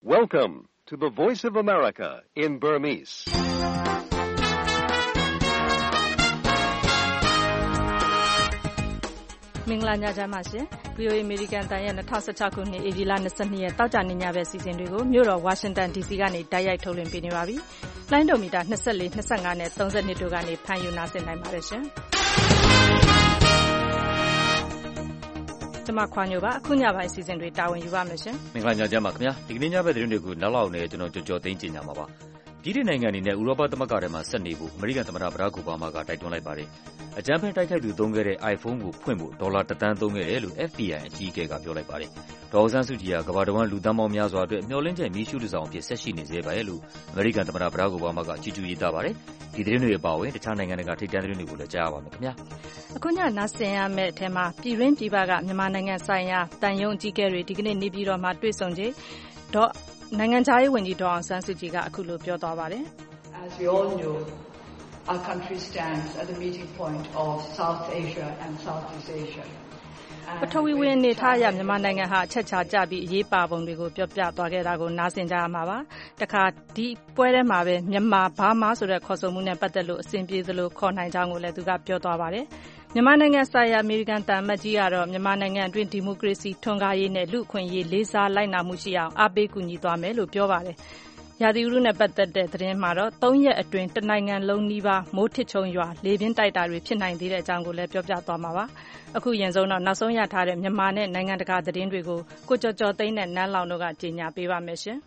Welcome to the Voice of America in Burmese. ။မင်္ဂလာညချမ်းပါရှင်။ VOA American တန်ရဲ့2016ခုနှစ်ဧပြီလ22ရက်တောက်ကြနေညပဲစီစဉ်တွေကိုမြို့တော် Washington DC ကနေတိုက်ရိုက်ထုတ်လွှင့်ပေးနေပါပြီ။လိုင်းဒိုမီတာ24 25နဲ့32တို့ကနေဖမ်းယူနားဆင်နိုင်ပါတယ်ရှင်။ကျွန်မခွာညိုပါအခုညပိုင်းစီစဉ်တွေတာဝန်ယူပါမယ်ရှင်။မင်္ဂလာညချမ်းပါခင်ဗျာ။ဒီကနေ့ညဘက်သတင်းတွေကိုနောက်လောက်နဲ့ကျွန်တော်ကြော်သိမ်းကြင်ကြမှာပါ။ပြည်ထောင်နိုင်ငံအနေနဲ့ဥရောပသမဂ္ဂထဲမှာဆက်နေဖို့အမေရိကန်သမ္မတဘရာ့ခ် အိုဘားမားကတိုက်တွန်းလိုက်ပါတယ်။အကြမ်းဖက်တိုက်ခိုက်သူသုံးခဲ့တဲ့ iPhone ကိုဖွင့်ဖို့ဒေါ်လာ1 သန်းသုံးခဲ့တယ်လို့ FBI အကြီးအကဲကပြောလိုက်ပါတယ်။ဒေါ်အောင်ဆန်းစုကြည်ကကမ္ဘာတဝန်းလူသန်းပေါင်းများစွာအတွက်မျှော်လင့်ချက်မီးရှုးတစ်စောင်အဖြစ်ဆက်ရှိနေသေးပါရဲ့လို့အမေရိကန်သမ္မတဘရာ့ခ် အိုဘားမားကချီးကျူးရေးသားပါတယ်။ဒီသတင်းတွေအပါအဝင်တခြားနိုင်ငံတွေကထိပ်တန်းသတင်းတွေကိုလည်းကြားရပါမယ်ခင်ဗျာ။အခုညနားဆင်ရမယ့်အထက်မှာပြည်တွင်းပြည်ပကမြန်မာနိုင်ငံဆိုင်ရာတန်ယုံအကြီးအကဲတွေဒီကနေ့နေပြည်တော်မှာတွေ့ဆုံကြနိုင်ငံခြားရေးဝန်ကြီးဒေါ်အောင်ဆန်းစုကြည်ကအခုလိုပြောသွားပါတယ်။ As we all know, our country stands at the meeting point of South Asia and Southeast Asia. ပထဝီဝင်အနေထားအရမြန်မာနိုင်ငံဟာအချက်ချာကျပြီးအရေးပါပုံတွေကိုပြောပြသွားခဲ့တာကိုနားဆင်ကြရမှာပါ။တခါဒီပွဲထဲမှာပဲမြန်မာဘာမာဆိုတဲ့ခေါ်ဆိုမှုနဲ့ပတ်သက်လို့အစဉ်ပြေသလိုခေါ်နိုင်ကြောင်းကိုလည်းသူကပြောသွားပါတယ်။မြန်မာနိုင်ငံဆိုင်ရာအမေရိကန်တန်မတ်ကြီးကတော့မြန်မာနိုင်ငံအတွင်းဒီမိုကရေစီထွန်းကားရေးနဲ့လူ့အခွင့်အရေးလေးစားလိုက်နာမှုရှိအောင်အားပေးကူညီသွားမယ်လို့ပြောပါတယ်။ရာသီဥတုနဲ့ပတ်သက်တဲ့သတင်းမှာတော့3ရက်အတွင်းတနိုင်ငံလုံးနီးပါးမိုးထစ်ချုံရွာလေပြင်းတိုက်တာတွေဖြစ်နိုင်သေးတဲ့အကြောင်းကိုလည်းပြောပြသွားမှာပါ။အခုရင်ဆုံးတော့နောက်ဆုံးရထားတဲ့မြန်မာနဲ့နိုင်ငံတကာသတင်းတွေကိုကိုကျော်ကျော်သိန်းနဲ့နန်းလောင်တို့ကကြေညာပေးပါမယ်ရှင်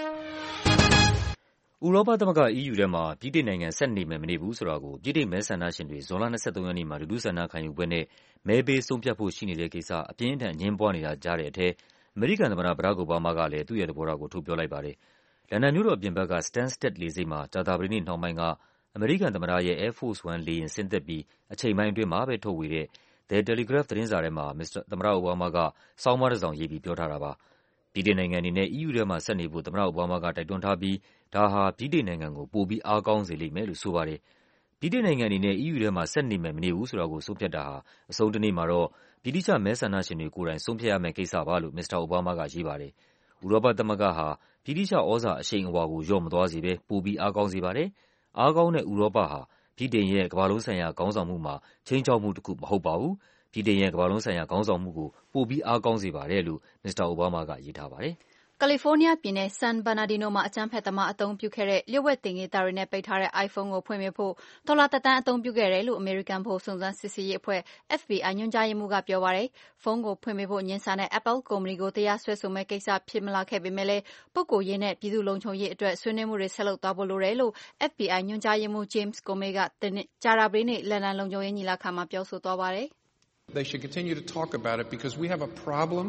။ဥရောပသမဂ္ဂ EU ထဲမှာပြည်ထောင်နိုင်ငံဆက်နေမယ်မနေဘူးဆိုတာကိုပြည်ထောင်မဲဆန္ဒရှင်တွေဇွန်လ23ရက်နေ့မှာလူထုဆန္ဒခံယူပွဲနဲ့မဲပေးဆုံးဖြတ်ဖို့ရှိနေတဲ့ကိစ္စအပြင်းထန်အငြင်းပွားနေတာကြားတဲ့အထက်အမေရိကန်သမ္မတဘရာ့ခ် အိုဘားမားကလည်းသူ့ရဲ့သဘောထားကိုထုတ်ပြောလိုက်ပါတယ်။လန်ဒန်မြို့တော်အပြင်ဘက်က Stansted လေဆိပ်မှာကြာသပတေးနေ့နှောင်းပိုင်းကအမေရိကန်သမ္မတရဲ့ Air Force One လေယာဉ်ဆင်းသက်ပြီးအချိန်ပိုင်းအတွင်းမှာပဲထုတ်ဝေတဲ့ The Telegraph သတင်းစာထဲမှာသမ္မတအိုဘားမားကဆောင်းပါးတစ်စောင်ရေးပြီးပြောထားတာပါ။ပြည်ထောင်နိုင်ငံအနေနဲ့ EU ထဲမှာဆက်နေဖို့သမ္မတအိုဘားမားကတိုက်တွန်းထားပြီးဒါဟာပြည်ထောင်နိုင်ငံကိုပိုပြီးအားကောင်းစေလိမ့်မယ်လို့ဆိုပါတယ်။ပြည်ထောင်နိုင်ငံအနေနဲ့ EU ထဲမှာဆက်နေမယ်မနေဘူးဆိုတာကိုဆုံးဖြတ်တာဟာအဆုံးတနေ့မှာတော့ဗြိတိသျှမဲဆန္ဒရှင်တွေကိုယ်တိုင်ဆုံးဖြတ်ရမယ့်ကိစ္စပါလို့မစ္စတာအိုဘားမားကရေးပါတယ်။ဥရောပသမဂ္ဂဟာဗြိတိသျှဩဇာအရှိန်အဝါကိုလျော့မသွားစေဘဲပိုပြီးအားကောင်းစေပါတယ်။အားကောင်းတဲ့ဥရောပဟာဗြိတိန်ရဲ့ကမ္ဘာလုံးဆိုင်ရာခေါင်းဆောင်မှုမှာခြိမ်းခြောက်မှုတစ်ခုမဟုတ်ပါဘူး။ဗြိတိန်ရဲ့ကမ္ဘာလုံးဆိုင်ရာခေါင်းဆောင်မှုကိုပိုပြီးအားကောင်းစေပါတယ်လို့မစ္စတာအိုဘားမားကရေးထားပါတယ်။ကယ်လီဖိုးနီးယားပြည်နယ် San Bernardino မှာအကြမ်းဖက်သမားအသုံးပြုခဲ့တဲ့လျှို့ဝှက်သင်္ကေတတွေနဲ့ပိတ်ထားတဲ့ iPhone ကိုဖွင့်ပေးဖို့ဒေါ်လာ1 သန်းအသုံးပြုခဲ့တယ်လို့အမေရိကန်ဗဟိုစုံစမ်းစစ်ဆေးရေးအဖွဲ့ FBI ညွှန်ကြားရေးမှူးကပြောပါတယ်။ဖုန်းကိုဖွင့်ပေးဖို့ငြင်းဆန်တဲ့ Apple ကုမ္ပဏီကိုတရားစွဲဆိုမယ့်ကိစ္စဖြစ်မလာခဲ့ပေမဲ့လည်းပုဂ္ဂိုလ်ရေးနဲ့ပြည်သူ့လုံခြုံရေးအတွက်ဆွေးနွေးမှုတွေဆက်လုပ်သွားဖို့လိုတယ်လို့ FBI ညွှန်ကြားရေးမှူး James Comey ကကြာသပတေးနေ့လန်ဒန်လုံခြုံရေးညီလာခံမှာပြောဆိုသွားပါတယ်။ They should continue to talk about it because we have a problem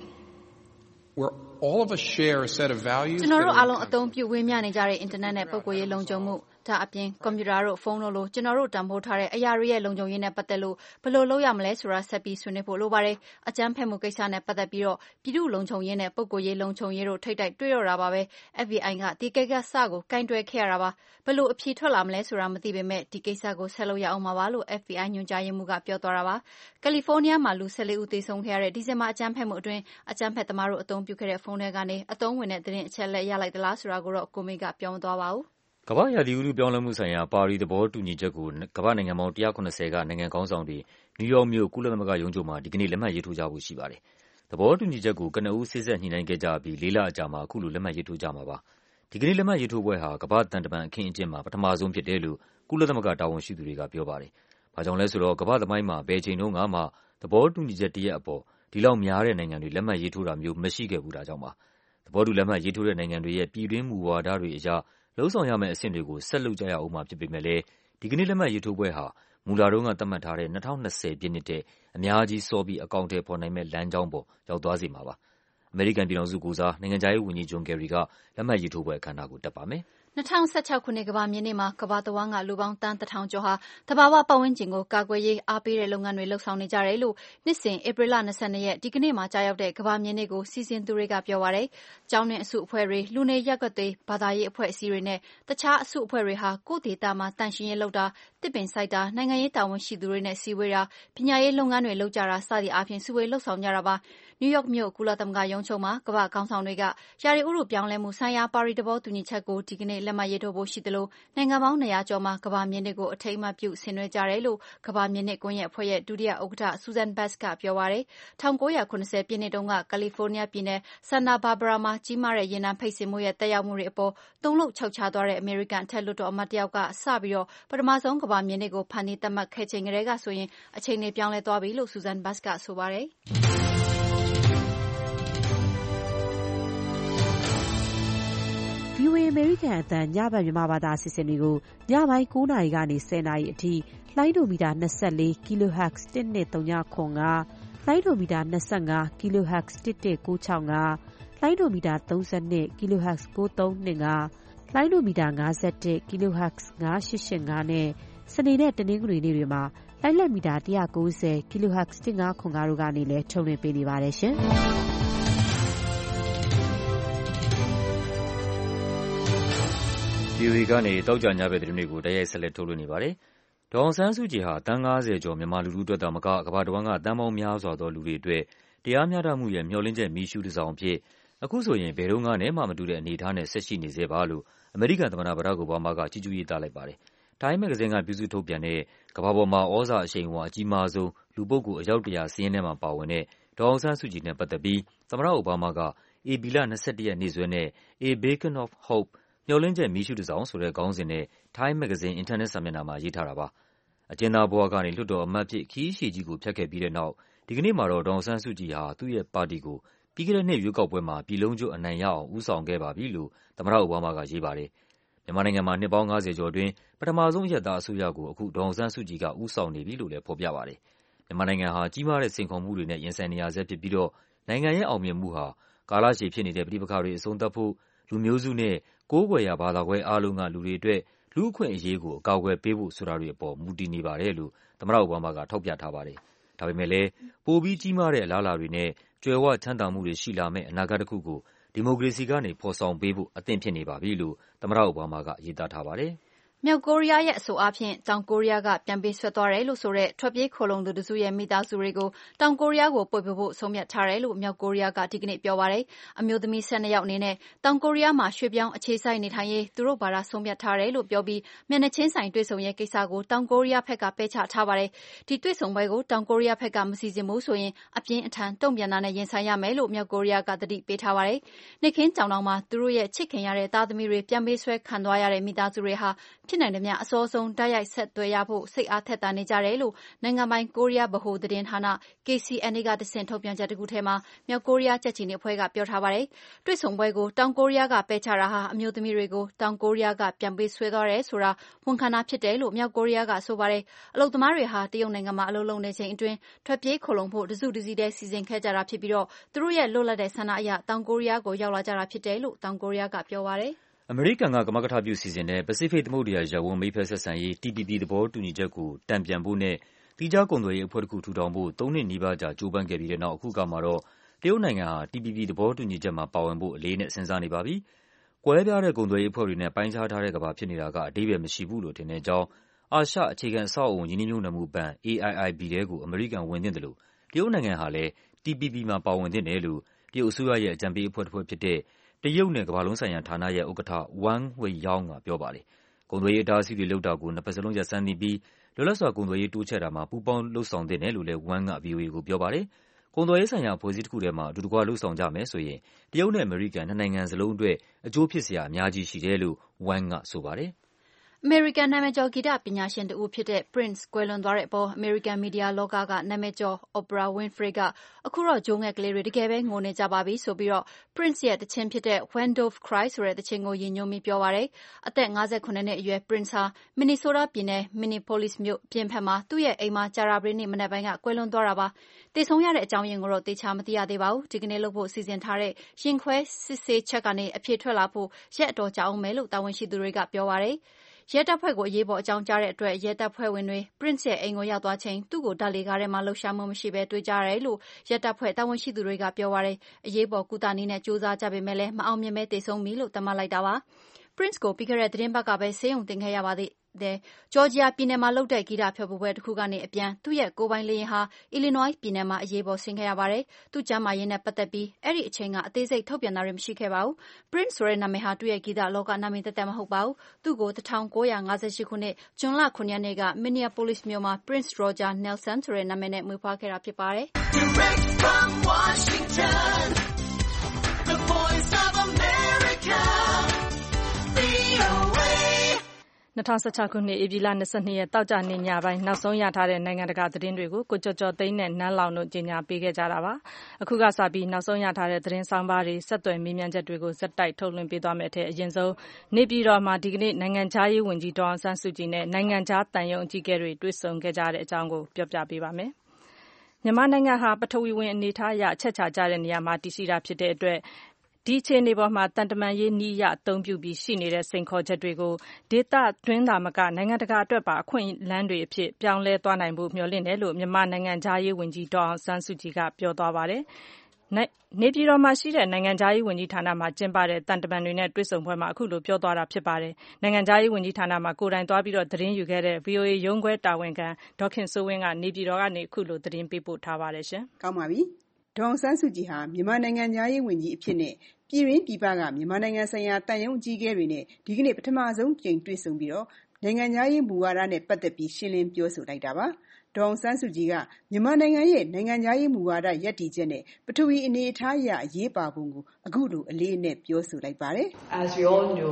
where all of us share a set of values ကျွန်တော်တို့အားလုံးအသုံးပြုဝေမျှနေကြတဲ့အင်တာနက်နဲ့ပုဂ္ဂိုလ်ရေးလုံခြုံမှုဒါအပြင်ကွန်ပျူတာတို့ဖုန်းတို့လိုကျွန်တော်တို့တန်ဖိုးထားတဲ့အရာတွေရဲ့လုံခြုံရေးနဲ့ပတ်သက်လို့ဘယ်လိုလုပ်ရမလဲဆိုတာဆက်ပြီးဆွေးနွေးဖို့လိုပါတယ်။အကြမ်းဖက်မှုကိစ္စနဲ့ပတ်သက်ပြီးတော့ပြည်သူ့လုံခြုံရေးနဲ့ပုဂ္ဂိုလ်ရေးလုံခြုံရေးတို့ထိပ်တိုက်တွေ့တော့တာပါပဲ။ FBI ကဒီကိစ္စကိုကင်တွယ်ခဲ့ရတာပါ။ဘယ်လိုအဖြေထွက်လာမလဲဆိုတာမသိပေမဲ့ဒီကိစ္စကိုဆက်လုပ်ရအောင်ပါပါလို့ FBI ညွှန်ကြားရေးမှူးကပြောသွားတာပါ။ကယ်လီဖိုးနီးယားမှာလူ14ဦးသေဆုံးခဲ့ရတဲ့ဒီဇင်ဘာအကြမ်းဖက်မှုအတွင်းအကြမ်းဖက်သမားတို့အသုံးပြုခဲ့တဲ့ဖုန်းထဲကနေအသုံးဝင်တဲ့သတင်းအချက်အလက်ရလိုက်သလားဆိုတာကိုတော့ကိုမေကပြောမသွားပါဘူး။ကမ္ဘာ့ရာသီဥတုပြောင်းလဲမှုဆိုင်ရာပါရီသဘောတူညီချက်ကိုကမ္ဘာ့နိုင်ငံပေါင်း190ကနိုင်ငံခေါင်းဆောင်တွေနယူးယောက်မြို့ကုလသမဂ္ဂရုံးချုပ်မှာဒီကနေ့လက်မှတ်ရေးထိုးကြဖို့ရှိပါတယ်။သဘောတူညီချက်ကိုကနဦးစေ့စပ်ညှိနှိုင်းခဲ့ကြပြီး4 လအကြာမှာအခုလိုလက်မှတ်ရေးထိုးကြမှာပါ။ဒီကနေ့လက်မှတ်ရေးထိုးပွဲဟာကမ္ဘာ့သံတမန်အခင်းအကျင်းမှာပထမဆုံးဖြစ်တယ်လို့ကုလသမဂ္ဂတာဝန်ရှိသူတွေကပြောပါတယ်။ဘာကြောင့်လဲဆိုတော့ကမ္ဘာ့သမိုင်းမှာဘယ်ချိန်တုန်းကမှသဘောတူညီချက်တရက်အပေါ်ဒီလောက်များတဲ့နိုင်ငံတွေလက်မှတ်ရေးထိုးတာမျိုးမရှိခဲ့ဘူးတာကြောင့်ပါ။သဘောတူလက်မှတ်ရေးထိုးတဲ့နိုင်ငံတွေရဲ့ပြည်တွင်းမူဝါဒတွေအရလုပ်ဆောင်ရမယ့်အဆင့်တွေကိုဆက်လုပ်ကြရအောင်မှာဖြစ်ပေမဲ့လည်းဒီကနေ့လက်မှတ်ရေးထိုးပွဲဟာမူလတုန်းကသတ်မှတ်ထားတဲ့2020ပြည့်နှစ်တဲ့အများကြီးစောပြီးအကောင့်ထဲပေါ်နိုင်မဲ့လမ်းကြောင်းပေါ်ရောက်သွားစေမှာပါ။အမေရိကန်ပြည်ထောင်စုကိုစားနိုင်ငံခြားရေးဝန်ကြီးဂျွန်ကယ်ရီကလက်မှတ်ရေးထိုးပွဲအခမ်းအနားကိုတက်ပါမယ်။ 2016ခုနှစ်ကမ္ဘာမြေနေ့မှာကမ္ဘာတဝန်းကလူပေါင်းတန်း1000ကျော်ဟာသဘာဝပတ်ဝန်းကျင်ကိုကာကွယ်ရေးအားပေးတဲ့လုပ်ငန်းတွေလှုပ်ဆောင်နေကြတယ်လို့နှစ်စဉ်ဧပြီလ22ရက်ဒီကနေ့မှာကြာရောက်တဲ့ကမ္ဘာမြေနေ့ကိုစီစဉ်သူတွေကပြောပါတယ်။ကျောင်းတွင်အစုအဖွဲ့တွေလူနေရပ်ကွက်တွေဘာသာရေးအဖွဲ့အစည်းတွေနဲ့တခြားအစုအဖွဲ့တွေဟာကိုယ့်ဒေသမှာတန်ရှင်းရေးလုပ်တာတစ်ပင်စိုက်တာနိုင်ငံရေးတာဝန်ရှိသူတွေနဲ့စည်းဝေးတာပညာရေးလုပ်ငန်းတွေလုပ်ကြတာစသည့်အားဖြင့်စုဝေးလှုပ်ဆောင်ကြတာပါ။နယူးယောက်မြို့ကုလသမဂ္ဂရုံးချုပ်မှာကမ္ဘာ့ခေါင်းဆောင်တွေကရာသီဥတုပြောင်းလဲမှုဆိုင်ရာပါရီသဘောတူညီချက်ကိုဒီကနေ့လက်မှတ်ရေးထိုးဖို့ရှိသလိုနိုင်ငံပေါင်း200ကျော်မှာကမ္ဘာမြေနေ့ကိုအထိမ်းအမှတ်ပြုဆင်နွှဲကြတယ်လို့ကမ္ဘာမြေနေ့ကွန်ရက်အဖွဲ့ရဲ့ဒုတိယဥက္ကဋ္ဌ Susan Bass ကပြောပါတယ်။ 1980 ပြည့်နှစ်တုန်းကကယ်လီဖိုးနီးယားပြည်နယ် Santa Barbara မှာကြီးမားတဲ့ရေနံဖိတ်စင်မှုရဲ့သက်ရောက်မှုတွေအပေါ်တုန်လှုပ်ခြောက်ခြားသွားတဲ့အမေရိကန်အထက်လွှတ်တော်အမတ်တယောက်ကစပြီးပထမဆုံးကမ္ဘာမြေနေ့ကိုဖန်တီးသတ်မှတ်ခဲ့ချိန်ကတည်းကဆိုရင်အခြေအနေပြောင်းလဲသွားပြီလို့ Susan Bass ကဆိုပါတယ်။ VOA အမေရိကန်အသံညဘက်မြန်မာဘာသာအစီအစဉ်တွေကိုညပိုင်း9နာရီကနေ10နာရီအထိလှိုင်းဒိုမီတာ24 kHz 12395လှိုင်းဒိုမီတာ25 kHz 11965လှိုင်းဒိုမီတာ32 kHz 9325လှိုင်းဒိုမီတာ51 kHz 9885နဲ့စနေနဲ့တနင်္ဂနွေနေ့တွေမှာလိုင်းလက်မီတာ190 kHz 1505တို့ကနေလည်းထုတ်လွှင့်ပေးနေပါတယ်ရှင်။ VOA ကနေတောက်ကြညဘက်သတင်းတွေကိုတိုက်ရိုက်ဆက်လက်ထုတ်လွှင့်နေပါတယ်။ဒေါ်အောင်ဆန်းစုကြည်ဟာသန်း90ကျော်မြန်မာလူထုအတွက်သာမကကမ္ဘာတဝန်းကသန်းပေါင်းများစွာသောလူတွေအတွက်တရားမျှတမှုရဲ့မျှော်လင့်ချက်မီးရှူးတစ်စောင်အဖြစ်အခုဆိုရင်ဘယ်တော့မှနဲ့မှမတူတဲ့အနေအထားနဲ့ဆက်ရှိနေသေးပါလို့အမေရိကန်သမ္မတဘရက်ခ်အိုဘားမားကချီးကျူးရေးသားလိုက်ပါတယ်။ Time မဂ္ဂဇင်းကပြုစုထုတ်ပြန်တဲ့ကမ္ဘာပေါ်မှာဩဇာအရှိန်အဝါအကြီးမားဆုံးလူပုဂ္ဂိုလ်အယောက်100စာရင်းထဲမှာပါဝင်တဲ့ဒေါ်အောင်ဆန်းစုကြည်နဲ့ပတ်သက်ပြီးသမ္မတအိုဘားမားကဧပြီလ22ရက်နေ့စွဲနဲ့ A Beacon of Hope မျှော်လင့်ချက်မီးရှူးတစ်စောင်ဆိုတဲ့ခေါင်းစဉ်နဲ့ Time မဂ္ဂဇင်းအင်တာနက်စာမျက်နှာမှာရေးထားတာပါ။အကျဉ်းသားဘဝကနေလွှတ်တော်အမတ်ဖြစ်ခရီးရှည်ကြီးကိုဖြတ်ခဲ့ပြီးတဲ့နောက်ဒီကနေ့မှာတော့ဒေါ်အောင်ဆန်းစုကြည်ဟာသူ့ရဲ့ပါတီကိုပြီးခဲ့တဲ့နှစ်ရွေးကောက်ပွဲမှာပြည်လုံးကျွတ်အနိုင်ရအောင်ဦးဆောင်ခဲ့ပါပြီလို့သမ္မတအိုဘားမားကရေးပါတယ်။မြန်မာနိုင်ငံမှာနှစ်ပေါင်း90ကျော်အတွင်းပထမဆုံးအရပ်သားအစိုးရကိုအခုဒေါ်အောင်ဆန်းစုကြည်ကဦးဆောင်နေပြီလို့လည်းဖော်ပြပါတယ်။မြန်မာနိုင်ငံဟာကြီးမားတဲ့စိန်ခေါ်မှုတွေနဲ့ရင်ဆိုင်နေရဆဲဖြစ်ပြီးတော့နိုင်ငံရဲ့အောင်မြင်မှုဟာကာလရှည်ဖြစ်နေတဲ့ပဋိပက္ခတွေအဆုံးသတ်ဖို့လူမျိုးစုနဲ့ကိုးကွယ်ရာဘာသာကွဲအားလုံးကလူတွေအတွက်လူ့အခွင့်အရေးကိုအကာအကွယ်ပေးဖို့ဆိုတာတွေအပေါ်မူတည်နေပါတယ်လို့သမ္မတအိုဘားမားကထောက်ပြထားပါတယ်။ဒါပေမဲ့လည်းပိုပြီးကြီးမားတဲ့အလားအလာတွေနဲ့ကြွယ်ဝချမ်းသာမှုတွေရှိလာမယ့်အနာဂတ်တစ်ခုကိုဒီမိုကရေစီကနေဖော်ဆောင်ပေးဖို့အသင့်ဖြစ်နေပါပြီလို့သမ္မတအိုဘားမားကရေးသားထားပါတယ်။မြောက်ကိုရီးယားရဲ့အဆိုအားဖြင့်တောင်ကိုရီးယားကပြန်ပေးဆွဲသွားတယ်လို့ဆိုတဲ့ထွက်ပြေးခိုလှုံသူတစုရဲ့မိသားစုတွေကိုတောင်ကိုရီးယားကိုပို့ပေးဖို့ဆုံးဖြတ်ထားတယ်လို့မြောက်ကိုရီးယားကဒီကနေ့ပြောပါတယ်။အမျိုးသမီး12ယောက်အနေနဲ့တောင်ကိုရီးယားမှာရွှေ့ပြောင်းအခြေစိုက်နေထိုင်ရေးသူတို့ဘာသာဆုံးဖြတ်ထားတယ်လို့ပြောပြီးမျက်နှာချင်းဆိုင်တွေ့ဆုံရေးကိစ္စကိုတောင်ကိုရီးယားဘက်ကပယ်ချထားပါတယ်။ဒီတွေ့ဆုံပွဲကိုတောင်ကိုရီးယားဘက်ကမစီစဉ်ဘူးဆိုရင်အပြင်းအထန်တုံ့ပြန်တာနဲ့ရင်ဆိုင်ရမယ်လို့မြောက်ကိုရီးယားကသတိပေးထားပါတယ်။နေ့ခင်းကြောင်တောင်မှာသူတို့ရဲ့ချစ်ခင်ရတဲ့သားသမီးတွေပြန်ပေးဆွဲခံသွားရတဲ့မိသားစုတွေဟာဖြစ်နိုင်သမျှအစောဆုံးတိုက်ရိုက်ဆက်သွယ်ရဖို့စိတ်အားထက်သန်နေကြတယ်လို့နိုင်ငံပိုင်ကိုရီးယားဗဟိုသတင်းဌာန KCNA ကတဆင့်ထုတ်ပြန်ချက်တစ်ခုထဲမှာမြောက်ကိုရီးယားကြက်ချီနေအဖွဲ့ကပြောထားပါတယ်။တွေ့ဆုံပွဲကိုတောင်ကိုရီးယားကပယ်ချတာဟာအမျိုးသမီးတွေကိုတောင်ကိုရီးယားကပြန်ပေးဆွဲသွားတယ်ဆိုတာဝန်ခံတာဖြစ်တယ်လို့မြောက်ကိုရီးယားကဆိုပါတယ်။အလုပ်သမားတွေဟာတရုတ်နိုင်ငံမှာအလုပ်လုပ်နေချိန်အတွင်းထွက်ပြေးခိုလှုံဖို့တစုတစည်းတည်းစီစဉ်ခဲ့ကြတာဖြစ်ပြီးတော့သူတို့ရဲ့လွတ်လပ်တဲ့ဆန္ဒအရတောင်ကိုရီးယားကိုရောက်လာကြတာဖြစ်တယ်လို့တောင်ကိုရီးယားကပြောပါတယ်။အမေရိကန်ကကမကထပြုစီစဉ်တဲ့ပစိဖိတ်သမုဒ္ဒရာရပ်ဝန်းမိတ်ဖက်ဆက်ဆံရေး TPP သဘောတူညီချက်ကိုတန်ပြန်ဖို့နဲ့သီးခြားကုန်သွယ်ရေးအဖွဲ့တစ်ခုထူထောင်ဖို့3နှစ်နီးပါးကြာကြိုးပမ်းခဲ့ပြီးတဲ့နောက်အခုကမှတော့တရုတ်နိုင်ငံဟာ TPP သဘောတူညီချက်မှာပါဝင်ဖို့အလေးနဲ့စဉ်းစားနေပါပြီ။ကွဲပြားတဲ့ကုန်သွယ်ရေးအဖွဲ့တွေနဲ့ပိုင်းခြားထားတဲ့ကမ္ဘာဖြစ်နေတာကအဓိပ္ပာယ်မရှိဘူးလို့ထင်တဲ့အကြောင်းအာရှအခြေခံအဆောက်အအုံရင်းနှီးမြှုပ်နှံမှုဘဏ် AIIB ထဲကိုအမေရိကန်ဝင်သင့်တယ်လို့တရုတ်နိုင်ငံဟာလည်း TPP မှာပါဝင်သင့်တယ်လို့တရုတ်အစိုးရရဲ့အကြံပေးအဖွဲ့တစ်ဖွဲ့ဖြစ်တဲ့တရုတ်နဲ့ကမ္ဘာလုံးဆိုင်ရာဌာနရဲ့ဥက္ကဋ္ဌ Wang Weiyao ကပြောပါတယ်။ကုန်သွယ်ရေးအတားအဆီးတွေလုပ်တာကိုနှစ်ဖက်စလုံးရပ်ဆိုင်းသင့်ပြီးလွတ်လပ်စွာကုန်သွယ်ရေးတိုးချဲ့တာမှာပူးပေါင်းလုပ်ဆောင်သင့်တယ်လို့လည်း Wang က VOA ကိုပြောပါတယ်။ကုန်သွယ်ရေးဆိုင်ရာအဖွဲ့အစည်းတစ်ခုထဲမှာအတူတကွလုပ်ဆောင်ကြမယ်ဆိုရင်တရုတ်နဲ့အမေရိကန်နှစ်နိုင်ငံစလုံးအတွက်အကျိုးဖြစ်စရာအများကြီးရှိတယ်လို့ Wang ကဆိုပါတယ်။အမေရိကန်နာမည်ကျော်ဂီတပညာရှင်တဦးဖြစ်တဲ့ Prince ကွယ်လွန်သွားတဲ့အပေါ်အမေရိကန်မီဒီယာလောကကနာမည်ကျော် Oprah Winfrey ကအခုတော့ဂျိုးငယ်ကလေးတွေတကယ်ပဲငိုနေကြပါပြီဆိုပြီးPrince ရဲ့တခြင်းဖြစ်တဲ့ When Doves Cry ဆိုတဲ့တခြင်းကိုရည်ညွှန်းပြီးပြောပါတယ်။အသက်57နှစ်အရွယ် Prince ဟာ Minnesota ပြည်နယ် Minneapolis မြို့အပြင်ဘက်မှာသူ့ရဲ့အိမ်မှာကြာသပတေးနေ့မနက်ပိုင်းကကွယ်လွန်သွားတာပါ။သေဆုံးရတဲ့အကြောင်းရင်းကိုတော့သေချာမသိရသေးပါဘူး။ဒီကနေ့လုပ်ဖို့စီစဉ်ထားတဲ့ရင်ခွဲစစ်ဆေးချက်ကနေအဖြေထွက်လာဖို့ရက်အတော်ကြာအောင်မယ်လို့တာဝန်ရှိသူတွေကပြောပါတယ်။ရဲတပ်ဖွဲ့ကိုအရေးပေါ်အကြောင်းကြားတဲ့အတွက်ရဲတပ်ဖွဲ့ဝင်တွေ Prince ရဲ့အိမ်ကိုရောက်သွားချိန်သူ့ကိုဓာတ်လေကားထဲမှာလှုပ်ရှားမှုမရှိဘဲတွေ့ကြရတယ်လို့ရဲတပ်ဖွဲ့တာဝန်ရှိသူတွေကပြောပါတယ်။အရေးပေါ်ကုသနည်းနဲ့ကြိုးစားကြပေမဲ့လည်းမအောင်မြင်ဘဲသေဆုံးပြီလို့သတ်မှတ်လိုက်တာပါ။ Prince ကိုပြီးခဲ့တဲ့သီတင်းပတ်ကပဲဆေးရုံတင်ခဲ့ရတယ်။ ဂျော်ဂျီယာပြည်နယ်မှာလုပ်တဲ့ဂီတဖျော်ဖြေပွဲတစ်ခုကနေအပြန်သူ့ရဲ့ကိုယ်ပိုင်လေယာဉ်ဟာအီလီနွိုင်းပြည်နယ်မှာအရေးပေါ်ဆင်းခဲ့ရပါတယ်။သူ့ကျန်းမာရေးနဲ့ပတ်သက်ပြီးအဲ့ဒီအချိန်ကအသေးစိတ်ထုတ်ပြန်တာတွေမရှိခဲ့ပါဘူး။ Prince ဆိုတဲ့နာမည်ဟာသူ့ရဲ့ဂီတလောကနာမည်သက်သက်မဟုတ်ပါဘူး။သူ့ကို1958ခုနှစ်ဇွန်လ9ရက်နေ့က Minneapolis မြို့မှာ Prince Roger Nelson ဆိုတဲ့နာမည်နဲ့မွေးဖွားခဲ့တာဖြစ်ပါတယ်။ Direct from Washington, the voice of America, VOA 2016 ခုနှစ်ဧပြီလ 22 ရက်တောက်ကြနေ့ညပိုင်းနောက်ဆုံးရထားတဲ့နိုင်ငံတကာသတင်းတွေကိုကိုကျော်ကျော်သိန်းနဲ့နန်းလောင်တို့ကြီးညာပေးခဲ့ကြတာပါ။အခုကစပြီးနောက်ဆုံးရထားတဲ့သတင်းဆောင်ပါတွေဆက်သွယ်မေးမြန်းချက်တွေကိုဇက်တိုက်ထုတ်လွှင့်ပေးသွားမယ်တဲ့အရင်ဆုံးနေပြည်တော်မှာဒီကနေ့နိုင်ငံခြားရေးဝန်ကြီးဒေါ်အောင်ဆန်းစုကြည်နဲ့နိုင်ငံခြားတန်ယုံအကြီးအကဲတွေတွေ့ဆုံခဲ့ကြတဲ့အကြောင်းကိုပြောပြပေးပါမယ်။မြန်မာနိုင်ငံဟာပထဝီဝင်အနေအထားအရအချက်ချာကျတဲ့နေရာမှာတည်ရှိတာဖြစ်တဲ့အတွက်ဒီအခြေအနေပေါ်မှာတန်တမာရေးနည်းအသုံးပြုပြီးရှိနေတဲ့စိန်ခေါ်ချက်တွေကိုဒေသတွင်းသာမကနိုင်ငံတကာအတွက်ပါအခွင့်အလမ်းတွေအဖြစ်ပြောင်းလဲသွားနိုင်ဖို့မျှော်လင့်တယ်လို့မြန်မာနိုင်ငံခြားရေးဝန်ကြီးဒေါ်အောင်ဆန်းစုကြည်ကပြောသွားပါတယ်။နေပြည်တော်မှာရှိတဲ့နိုင်ငံခြားရေးဝန်ကြီးဌာနမှာကျင်းပတဲ့တန်တမန်တွေနဲ့တွေ့ဆုံပွဲမှာအခုလိုပြောသွားတာဖြစ်ပါတယ်။နိုင်ငံခြားရေးဝန်ကြီးဌာနမှာကိုယ်တိုင်သွားပြီးတော့သတင်းယူခဲ့တဲ့ VOA ရုံးခွဲတာဝန်ခံဒေါခင်စိုးဝင်းကနေပြည်တော်ကနေအခုလိုသတင်းပေးပို့ထားပါတယ်ရှင်။ကောင်းပါပြီ။ဒေါအောင်ဆန်းစုကြည်ဟာမြန်မာနိုင်ငံခြားရေးဝန်ကြီးအဖြစ်နဲ့ပြည်ရင်းပြည်ပကမြန်မာနိုင်ငံဆိုင်ရာတန်ယုံအကြီးအကဲတွေနဲ့ဒီကနေ့ပထမဆုံးကြိမ်တွေ့ဆုံပြီးတော့နိုင်ငံခြားရေးမူဝါဒနဲ့ပတ်သက်ပြီးရှင်းလင်းပြောဆိုလိုက်တာပါ။ဒေါအောင်ဆန်းစုကြည်ကမြန်မာနိုင်ငံရဲ့နိုင်ငံခြားရေးမူဝါဒရပ်တည်ချက်နဲ့ပထဝီအနေအထားအရအရေးပါပုံကိုအခုလိုအလေးအနက်ပြောဆိုလိုက်ပါတယ်။ As we all know,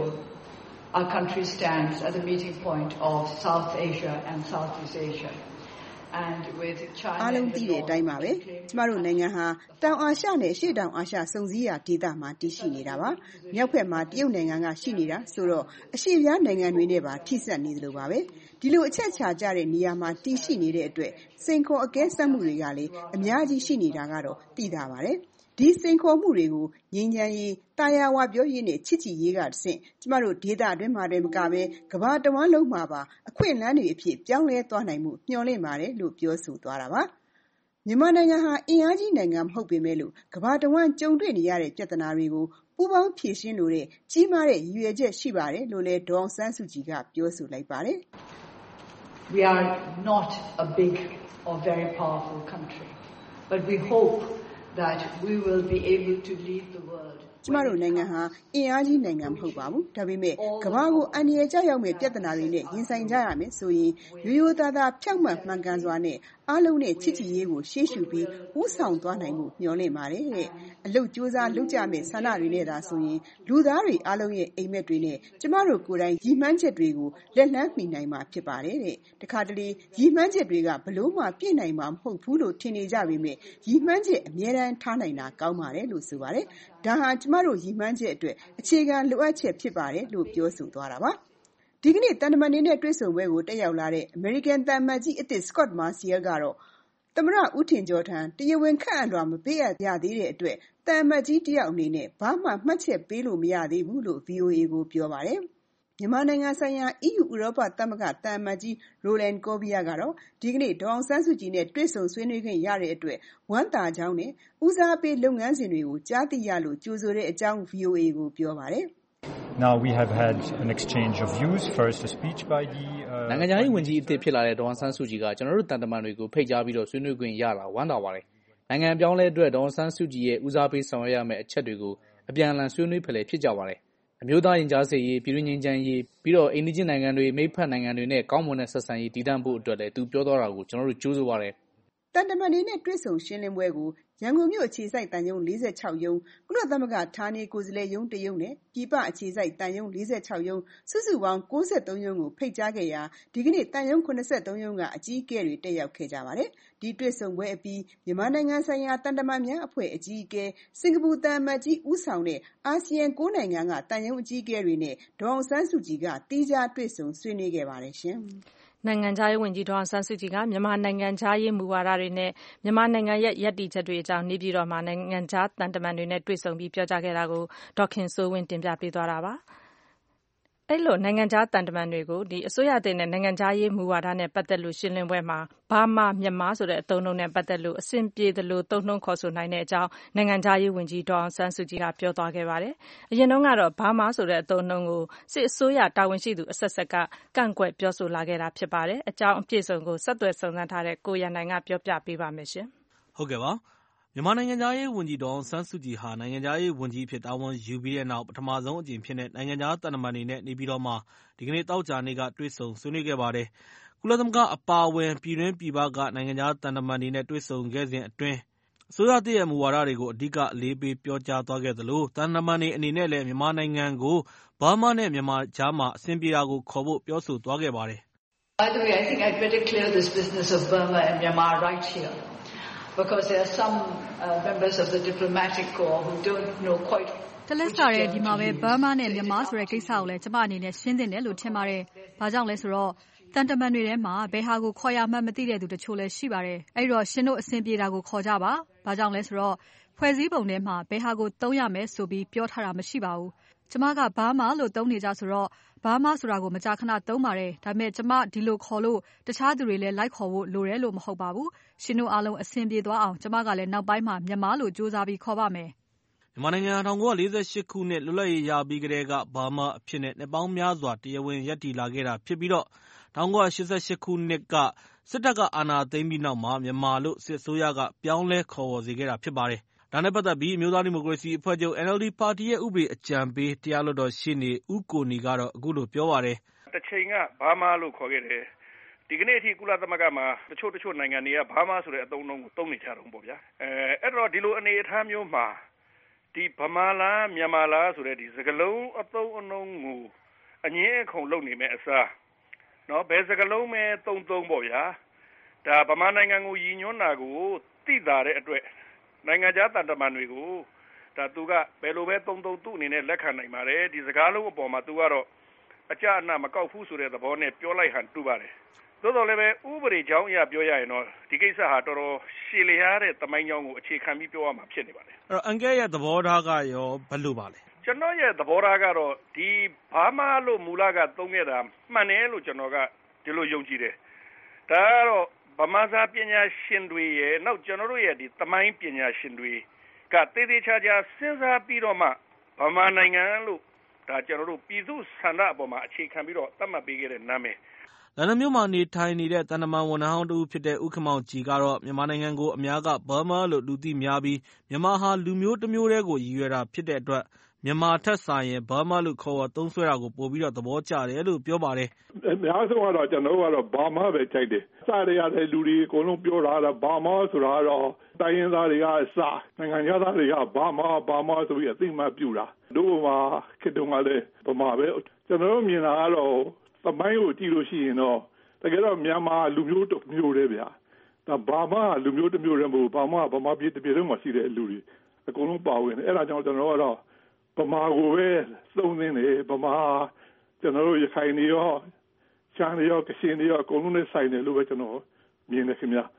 our country stands at the meeting point of South Asia and Southeast Asia. အားလုံးသိတဲ့အတိုင်းပါပဲကျမတို့နိုင်ငံဟာတောင်အာရှနဲ့အရှေ့တောင်အာရှစုံစည်းရာဒေသမှာတည်ရှိနေတာပါမြောက်ဘက်မှာတရုတ်နိုင်ငံကရှိနေတာဆိုတော့အရှေ့ပြားနိုင်ငံတွေနဲ့ပါထိစပ်နေသလိုပါပဲဒီလိုအချက်ချာကြတဲ့နေရာမှာတည်ရှိနေတဲ့အတွက်စိန်ခေါ်အကဲစမ်းမှုတွေကလည်းအများကြီးရှိနေတာကတော့သိတာပါတယ်ဒီစိန်ခေါ်မှုတွေကိုငြိမ်းချမ်းရေးတာယာဝပြောရေးနဲ့ချစ်ကြည်ရေးကတဆင့်ကျမတို့ဒေသအတွင်းမှာတည်းမကပဲကမ္ဘာတဝန်းလုံးမှာပါအခွင့်အလမ်းတွေအဖြစ်ပြောင်းလဲသွားနိုင်မှုမျှော်လင့်ပါတယ်လို့ပြောဆိုသွားတာပါမြန်မာနိုင်ငံဟာအင်အားကြီးနိုင်ငံမဟုတ်ပေမဲ့လို့ကမ္ဘာတဝန်းကြုံတွေ့နေရတဲ့ပြဿနာတွေကိုပူးပေါင်းဖြေရှင်းလို့တဲ့ကြီးမားတဲ့ရည်ရွယ်ချက်ရှိပါတယ်လို့လည်းဒေါအောင်ဆန်းစုကြည်ကပြောဆိုလိုက်ပါတယ် We are not a big or very powerful country, but we hope that we will be able to lead the world. ကျမတို့နိုင်ငံဟာအင်အားကြီးနိုင်ငံမဟုတ်ပါဘူးဒါပေမဲ့ကမ္ဘာကိုအန္တရာယ်ကြောက်ရောက်မဲ့ပြဿနာတွေနဲ့ရင်ဆိုင်ကြရမယ်ဆိုရင်ရိုးရိုးသားသားဖြောင့်မတ်မှန်ကန်စွာနဲ့အားလုံးနဲ့ချစ်ကြည်ရေးကိုရှေ့ရှုပြီးဦးဆောင်သွားနိုင်မှုမျှော်လင့်ပါတယ်တဲ့အလုတ်ကြိုးစားလုပ်ကြမဲ့ဆန္ဒတွေနဲ့သာဆိုရင်လူသားတွေအားလုံးရဲ့အိမ်မက်တွေနဲ့ကျမတို့ကိုယ်တိုင်ရည်မှန်းချက်တွေကိုလက်လှမ်းမီနိုင်မှာဖြစ်ပါတယ်တဲ့တခါတလေရည်မှန်းချက်တွေကဘလို့မှပြည့်နိုင်မှာမဟုတ်ဘူးလို့ထင်နေကြပေမဲ့ရည်မှန်းချက်အမြဲတမ်းထားနိုင်တာကောင်းပါတယ်လို့ဆိုပါတယ်ဒါဟာကျမတို့ရည်မှန်းချက်အတွက်အခြေခံလိုအပ်ချက်ဖြစ်ပါတယ်လို့ပြောဆိုသွားတာပါဒီကနေ့တန်တမန်တွေနဲ့တွေ့ဆုံပွဲကိုတက်ရောက်လာတဲ့ American တန်မတ်ကြီးအသစ် Scott Marciel ကတော့သမရဦးထင်ကျော်ထံတရားဝင်ခန့်အပ်လွှာမပေးအပ်ရသေးတဲ့အတွက်တန်မတ်ကြီးတယောက်အနေနဲ့ဘာမှမှတ်ချက်ပေးလို့မရသေးဘူးလို့ VOA ကိုပြောပါတယ်မြန်မာနိုင်ငံဆိုင်ရာ EU ဥရောပသမဂ္ဂတန်မတ်ကြီး Roland Kobia ကတော့ဒီကနေ့ဒေါအောင်ဆန်းစုကြည်နဲ့တွေ့ဆုံဆွေးနွေးခွင့်ရတဲ့အတွက်ဝမ်းသာကြောင်းနဲ့ဦးစားပေးလုပ်ငန်းစဉ်တွေကိုကြားသိရလို့ကြိုဆိုတဲ့အကြောင်း VOA ကိုပြောပါတယ် Now we have had an exchange of views first a speech by the နိုင်ငံခြားရေးဝန်ကြီးအသစ်ဖြစ်လာတဲ့ဒေါအောင်ဆန်းစုကြည်ကကျွန်တော်တို့တန်တမန်တွေကိုဖိတ်ကြားပြီးတော့ဆွေးနွေးခွင့်ရလာဝမ်းသာပါတယ်နိုင်ငံပြောင်းလဲအတွက်ဒေါအောင်ဆန်းစုကြည်ရဲ့ဦးစားပေးဆောင်ရွက်ရမယ့်အချက်တွေကိုအပြန်အလှန်ဆွေးနွေးဖလှယ်ဖြစ်ကြပါတယ်အမျိုးသားရင်ကြားစေရေးပြည်တွင်းငြိမ်းချမ်းရေးပြီးတော့အိန္ဒိယနိုင်ငံတွေမိတ်ဖက်နိုင်ငံတွေနဲ့ကောင်းမွန်တဲ့ဆက်ဆံရေးတည်တံ့ဖို့အတွက်လည်းသူပြောသွားတာကိုကျွန်တော်တို့ကြိုးစားပါတယ်တန်တမန်တွေနဲ့တွေ့ဆုံရှင်းလင်းပွဲကိုရန်ကုန်မြို့အခြေစိုက်တန်ယုံ46ရုံးကုလသမဂ္ဂဌာနေကိုယ်စားလှယ်ရုံး1ရုံးနဲ့ပြည်ပအခြေစိုက်တန်ယုံ46ရုံးစုစုပေါင်း63ရုံးကိုဖိတ်ကြားခဲ့ရာဒီကနေ့တန်ယုံ83ရုံးကအကြီးအကဲတွေတက်ရောက်ခဲ့ကြပါတယ်ဒီတွေ့ဆုံပွဲအပြီးမြန်မာနိုင်ငံဆိုင်ရာတန်တမန်များအဖွဲ့အကြီးအကဲစင်ကာပူတန်မတ်ကြီးဦးဆောင်တဲ့အာဆီယံ9နိုင်ငံကတန်ယုံအကြီးအကဲတွေနဲ့ဒေါအောင်ဆန်းစုကြည်ကတီးခြားတွေ့ဆုံဆွေးနွေးခဲ့ပါတယ်ရှင်နိုင်ငံခြားရေးဝန်ကြီးဒေါအောင်ဆန်းစုကြည်ကမြန်မာနိုင်ငံခြားရေးမူဝါဒတွေနဲ့မြန်မာနိုင်ငံရဲ့ရပ်တည်ချက်တွေအကြောင်းနေပြည်တော်မှာနိုင်ငံခြားတန်တမန်တွေနဲ့တွေ့ဆုံပြီးပြောကြားခဲ့တာကိုဒေါခင်စိုးဝင်းတင်ပြပေးသွားတာပါအဲ့လိုနိုင်ငံခြားတန်တမန်တွေကိုအစိုးရတင်တဲ့နိုင်ငံခြားရေးမူဝါဒနဲ့ပတ်သက်လို့ရှင်းလင်းပွဲမှာဘာမှမြန်မာဆိုတဲ့အသုံးအနှုန်းနဲ့ပတ်သက်လို့အဆင်ပြေသလိုသုံးနှုန်းခေါ်ဆိုနိုင်တဲ့အကြောင်းနိုင်ငံခြားရေးဝန်ကြီးဒေါ်အောင်ဆန်းစုကြည်ကပြောသွားခဲ့ပါတယ်။အရင်တုန်းကတော့ဘာမှဆိုတဲ့အသုံးအနှုန်းကိုစစ်အစိုးရတာဝန်ရှိသူအဆက်ဆက်ကကန့်ကွက်ပြောဆိုလာခဲ့တာဖြစ်ပါတယ်။အကြောင်းအပြည့်စုံကိုဆက်သွယ်စုံစမ်းထားတဲ့ကိုရန်နိုင်ကပြောပြပေးပါမယ်ရှင်။ဟုတ်ကဲ့ပါ။မြန်မာနိုင်ငံခြားရေးဝန်ကြီးဒေါ်အောင်ဆန်းစုကြည်ဟာနိုင်ငံခြားရေးဝန်ကြီးအဖြစ်တာဝန်ယူပြီးတဲ့နောက်ပထမဆုံးအကြိမ်ဖြစ်တဲ့နိုင်ငံခြားသံတမန်တွေနဲ့နေပြည်တော်မှာဒီကနေ့သောကြာနေ့ကတွေ့ဆုံဆွေးနွေးခဲ့ပါတယ်။ကုလသမဂ္ဂအပါအဝင်ပြည်တွင်းပြည်ပကနိုင်ငံခြားသံတမန်တွေနဲ့တွေ့ဆုံခဲ့စဉ်အတွင်းအစိုးရသစ်ရဲ့မူဝါဒတွေကိုအဓိကအလေးပေးပြောကြားသွားခဲ့သလိုသံတမန်တွေအနေနဲ့လည်းမြန်မာနိုင်ငံကိုဘားမားနဲ့မြန်မာကြားမှာအဆင်ပြေတာကိုခေါ်ဖို့ပြောဆိုသွားခဲ့ပါတယ်။ By the way, I think I'd better clear this business of Burma and Myanmar right here. Because there are some members of the diplomatic corps who don't know quite တလက်စားတဲ့ဒီမှာပဲ Burma နဲ့ Myanmar ဆိုတဲ့ကိစ္စကိုလည်းကျမအနေနဲ့ရှင်းသင့်တယ်လို့ထင်ပါတယ်။ဘာကြောင့်လဲဆိုတော့တန်တမန်တွေထဲမှာဘယ်ဟာကိုခေါ်ရမှန်းမသိတဲ့သူတချို့လည်းရှိပါတယ်။အဲ့တော့ရှင်တို့အဆင်ပြေတာကိုခေါ်ကြပါ။ဘာကြောင့်လဲဆိုတော့ဖွဲ့စည်းပုံထဲမှာဘယ်ဟာကိုသုံးရမယ်ဆိုပြီးပြောထားတာမရှိပါဘူး။ကျမက Burma လို့သုံးနေကြဆိုတော့ Burma ဆိုတာကိုမကြာခဏသုံးပါတယ်။ဒါပေမဲ့ကျမဒီလိုခေါ်လို့တခြားသူတွေလည်းလိုက်ခေါ်ဖို့လိုတယ်လို့မဟုတ်ပါဘူး။ရှင်တို့အားလုံးအဆင်ပြေသွားအောင်ကျမကလည်းနောက်ပိုင်းမှာမြန်မာလို့စူးစမ်းပြီးခေါ်ပါမယ်။မြန်မာနိုင်ငံ1948ခုနှစ်လွတ်လပ်ရေးရပြီးကတည်းကဘားမားအဖြစ်နဲ့နှစ်ပေါင်းများစွာတရားဝင်ရပ်တည်လာခဲ့တာဖြစ်ပြီးတော့1988ခုနှစ်ကစစ်တပ်ကအာဏာသိမ်းပြီးနောက်မှာမြန်မာလို့စစ်အစိုးရကပြောင်းလဲခေါ်ဝေါ်စေခဲ့တာဖြစ်ပါတယ်။ဒါနဲ့ပတ်သက်ပြီးအမျိုးသားဒီမိုကရေစီအဖွဲ့ချုပ် NLD ပါတီရဲ့ဥပဒေအကြံပေးတရားလွှတ်တော်ရှေ့နေဦးကိုနီကတော့အခုလိုပြောပါတယ်။တစ်ချိန်ကဘားမားလို့ခေါ်ခဲ့တယ်။ဒီကနေ့အထိကုလသမဂ္ဂမှာတချို့နိုင်ငံတွေကဘားမားဆိုတဲ့အသုံးအနှုန်းကိုသုံးနေကြတော့ပေါ့ဗျာ။အဲ့တော့ဒီလိုအနေအထားမျိုးမှာဒီဗမာလားမြန်မာလားဆိုတဲ့ဒီစကားလုံးအသုံးအနှုန်းကိုအငင်းအခုန်လုပ်နေမဲ့အစားနော်ဘယ်စကားလုံးပဲသုံးပေါ့ဗျာဒါဗမာနိုင်ငံကိုရည်ညွှန်းတာကိုသိတာတဲ့အတွက်နိုင်ငံခြားတန်တမန်တွေကိုဒါသူကဘယ်လိုပဲသုံးသူ့အနေနဲ့လက်ခံနိုင်ပါတယ်ဒီစကားလုံးအပေါ်မှာသူကတော့အကြအနမကောက်ဘူးဆိုတဲ့သဘောနဲ့ပြောလိုက်ဟန်တူပါတယ်သို့တော်လည်းပဲဥပဒေကြောင်းအရပြောရရင်တော့ဒီကိစ္စဟာတော်တော်ရှည်လျားတဲ့သမိုင်းကြောင်းကိုအခြေခံပြီးပြောရမှာဖြစ်နေပါတယ်အဲ့တော့အန်ကဲရဲ့သဘောထားကရောဘယ်လိုပါလဲကျွန်တော်ရဲ့သဘောထားကတော့ဒီဘားမားလို့မူလကသုံးခဲ့တာမှန်တယ်လို့ကျွန်တော်ကဒီလိုယုံကြည်တယ်ဒါကတော့ဗမာစာပညာရှင်တွေရဲ့နောက်ကျွန်တော်တို့ရဲ့ဒီသမိုင်းပညာရှင်တွေကတေးသေးချာချာစဉ်းစားပြီးတော့မှဗမာနိုင်ငံလို့ဒါကျွန်တော်တို့ပြည်သူဆန္ဒအပေါ်မှာအခြေခံပြီးတော့သတ်မှတ်ပေးခဲ့တဲ့နာမည်လန်ဒန်မြို့မှာနေထိုင်နေတဲ့တန်တမန်ဝန်ထမ်းဟောင်းတဦးဖြစ်တဲ့ဦးခင်မောင်ကြည်ကတော့မြန်မာနိုင်ငံကိုအများကဘားမားလို့လူသိများပြီးမြန်မာဟာလူမျိုးတစ်မျိုးတည်းကိုရည်ရွယ်တာဖြစ်တဲ့အတွက်မြန်မာထက်စာရင်ဘားမားလို့ခေါ်သုံးဆွဲတာကိုပို့ပြီးတော့သဘောကျတယ်လို့ပြောပါတယ်။အများဆုံးကတော့ကျွန်တော်ကတော့ဘားမားပဲကြိုက်တယ်။စရရတဲ့လူတွေအကုန်လုံးပြောတာကဘားမားဆိုတာတော့တိုင်းရင်းသားတွေကစနိုင်ငံသားတွေကဘားမားဆိုပြီးအသိမှတ်ပြုတာ။တို့မှာခေတ္တကလည်းဗမာပဲကျွန်တော်မြင်တာကတော့သမိုင်းကိုကြည့်လို့ရှိရင်တော့တကယ်တော့မြန်မာလူမျိုးတစ်မျိုးတည်းဗျာဒါဘာမှလူမျိုးတစ်မျိုးတည်းမဟုတ်ဗမာပြည်တစ်ပြည်လုံးမှာရှိတဲ့လူတွေအကုန်လုံးပါဝင်တယ်အဲ့ဒါကြောင့်ကျွန်တော်ကတော့ဗမာကိုပဲသုံးနေတယ်ဗမာကျွန်တော်တို့ရခိုင်နေရောရှမ်းနေရောကချင်နေရောအကုန်လုံးနဲ့ဆိုင်တယ်လို့ပဲကျွန်တော်မြင်တယ်ခင်ဗျာ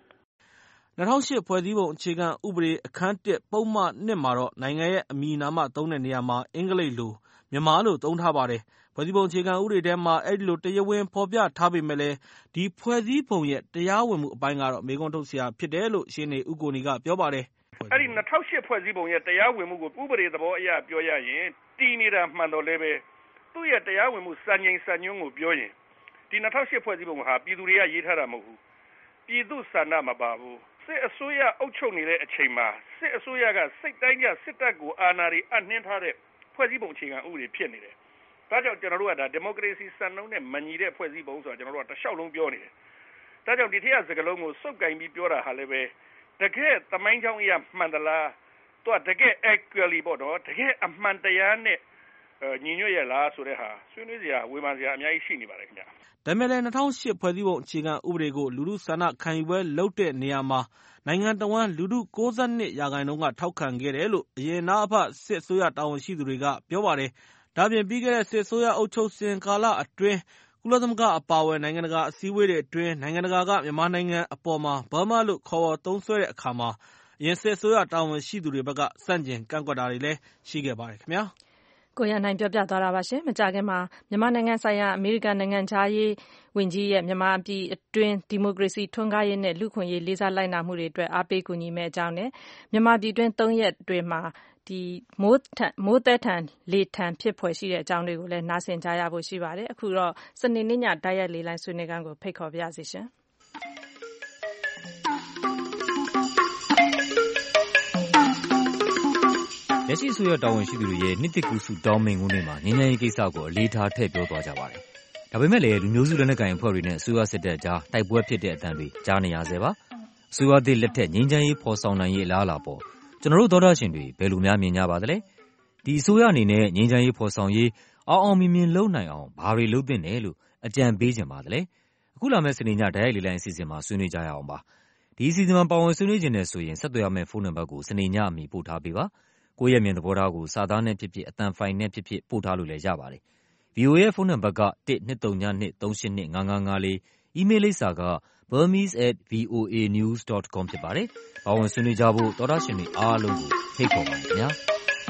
2008ဖွဲ့စည်းပုံအခြေခံဥပဒေအခန်း1ပုံမှန်1မှာတော့နိုင်ငံရဲ့အမည်နာမသုံးတဲ့နေရာမှာအင်္ဂလိပ်လိုမြန်မာလို့သုံးထားပါတယ်ဖွဲ့စည်းပုံအခြေခံဥပဒေထဲမှာအဲ့ဒီလိုတရားဝင်ဖော်ပြထားပေမဲ့လည်းဒီဖွဲ့စည်းပုံရဲ့တရားဝင်မှုအပိုင်းကတော့မေးခွန်းထုတ်စရာဖြစ်တယ်လို့ရှင်းနေဦးကိုနီကပြောပါတယ်အဲ့ဒီ2008ဖွဲ့စည်းပုံရဲ့တရားဝင်မှုကိုဥပဒေသဘောအရပြောရရင်တည်နေတာမှန်တော့လည်းပဲသူ့ရဲ့တရားဝင်မှုစံချိန်စံညွှန်းကိုပြောရင်ဒီ2008ဖွဲ့စည်းပုံဟာပြည်သူတွေကရေးထားတာမဟုတ်ဘူးပြည်သူဆန္ဒမပါဘူးစစ်အစိုးရအုပ်ချုပ်နေတဲ့အချိန်မှာစစ်အစိုးရကစိတ်တိုင်းကျစစ်တပ်ကိုအာဏာတွေအနှင်းထားတဲ့ဖွဲ့စည်းပုံအခြေခံဥပဒေဖြစ်နေတယ်ဒါကြောင့်ကျွန်တော်တို့ကဒါဒီမိုကရေစီစံနှုန်းနဲ့မညီတဲ့ဖွဲ့စည်းပုံဆိုတာကျွန်တော်တို့ကတစ်လျှောက်လုံးပြောနေတယ်ဒါကြောင့်ဒီထက်စကလုံးကိုစုပ်ကင်ပြီးပြောတာဟာလည်းပဲတကယ်သမိုင်းကြောင်းအရာမှန်သလားသူကတကယ် actually ပေါ့တော့တကယ်အမှန်တရားနဲ့ညီညွတ်ရလားဆိုတဲ့ဟာဆွေးနွေးစရာဝေဖန်စရာအများကြီးရှိနေပါတယ်ခင်ဗျာဒါပေမဲ့လည်း2008ဖွဲ့စည်းပုံအခြေခံဥပဒေကိုလူထုဆန္ဒခံယူပွဲလုပ်တဲ့နေရာမှာနိုင်ငံတော်ဝန်လူထု62%ကထောက်ခံခဲ့တယ်လို့အရင်နာအဖစစ်အစိုးရတာဝန်ရှိသူတွေကပြောပါတယ်ဒါပြင်ပြီးခဲ့တဲ့စစ်အစိုးရအုပ်ချုပ်စဉ်ကာလအတွင်းကုလသမဂ္ဂအပါအဝင်နိုင်ငံတကာအစည်းအဝေးတွေအတွင်းနိုင်ငံတကာကမြန်မာနိုင်ငံအပေါ်မှာဘားမားလို့ခေါ်သုံးဆွဲတဲ့အခါမှာအရင်စစ်အစိုးရတာဝန်ရှိသူတွေဘက်ကစန့်ကျင်ကန့်ကွက်တာတွေလည်းရှိခဲ့ပါတယ်ခင်ဗျာကိုရနိုင်ပြောပြသွားတာပါရှင်။မကြာခင်မှာမြန်မာနိုင်ငံဆိုင်ရာအမေရိကန်နိုင်ငံခြားရေးဝန်ကြီးရဲ့မြန်မာပြည်အတွင်းဒီမိုကရေစီထွန်းကားရေးနဲ့လူ့အခွင့်အရေးလေးစားလိုက်နာမှုတွေအတွက်အားပေးကူညီမယ့်အကြောင်းနဲ့မြန်မာပြည်အတွင်း3 ရက်အတွင်းမှာမိုးသည်းထန်လေထန်ဖြစ်ဖွယ်ရှိတဲ့အကြောင်းတွေကိုလည်းနားဆင်ကြရဖို့ရှိပါတယ်။အခုတော့စနေနေ့ညတိုက်ရိုက်လေလိုင်းဆွေးနွေးခန်းကိုဖိတ်ခေါ်ပါရစေရှင်။လက်ရှိအစိုးရတာဝန်ရှိသူတွေရဲ့နှစ်သစ်ကူးဆုတောင်းမိန့်ခွန်းတွေမှာငြိမ်းချမ်းရေးကိစ္စကိုအလေးထားထည့်ပြောသွားကြပါတယ်။ဒါပေမဲ့လည်းလူမျိုးစုလက်နက်ကိုင်အဖွဲ့တွေနဲ့အစိုးရစစ်တပ်ကြားတိုက်ပွဲဖြစ်တဲ့အသံတွေကြားနေရဆဲပါ။အစိုးရသစ်လက်ထက်ငြိမ်းချမ်းရေးဖော်ဆောင်နိုင်ရေးအလားအလာပေါ်ကျွန်တော်တို့သောတာရှင်တွေဘယ်လိုများမြင်ကြပါသလဲ။ဒီအစိုးရအနေနဲ့ငြိမ်းချမ်းရေးဖော်ဆောင်ရေးအောင်မြင်မြင်လုပ်နိုင်အောင်ဘာတွေလုပ်သင့်တယ်လို့အကြံပေးချင်ပါသလဲ။အခုလာမယ့်စနေညတိုက်ရိုက်လေလိုင်းအစီအစဉ်မှာဆွေးနွေးကြရအောင်ပါ။ဒီအစီအစဉ်မှာပါဝင်ဆွေးနွေးခြင်းနဲ့ဆိုရင်ဆက်သွယ်ရမယ့်ဖုန်းနံပါတ်ကိုစနေညအမီပို့ထားပေးပါ။ကိုယ့်ရဲ့မြင်သဘောထားကိုစာသားနဲ့ဖြစ်ဖြစ်အသံဖိုင်နဲ့ဖြစ်ဖြစ်ပို့ထားလို့လည်းရပါတယ်။ VOA ရဲ့ဖုန်းနံပါတ်က123235554 email လိပ်စာက burmese@voanews.com ဖြစ်ပါတယ်။ပါဝင်ဆွေးနွေးကြဖို့သောတာရှင်တွေအားလုံးကိုဖိတ်ခေါ်ပါတယ်ခင်ဗျာ။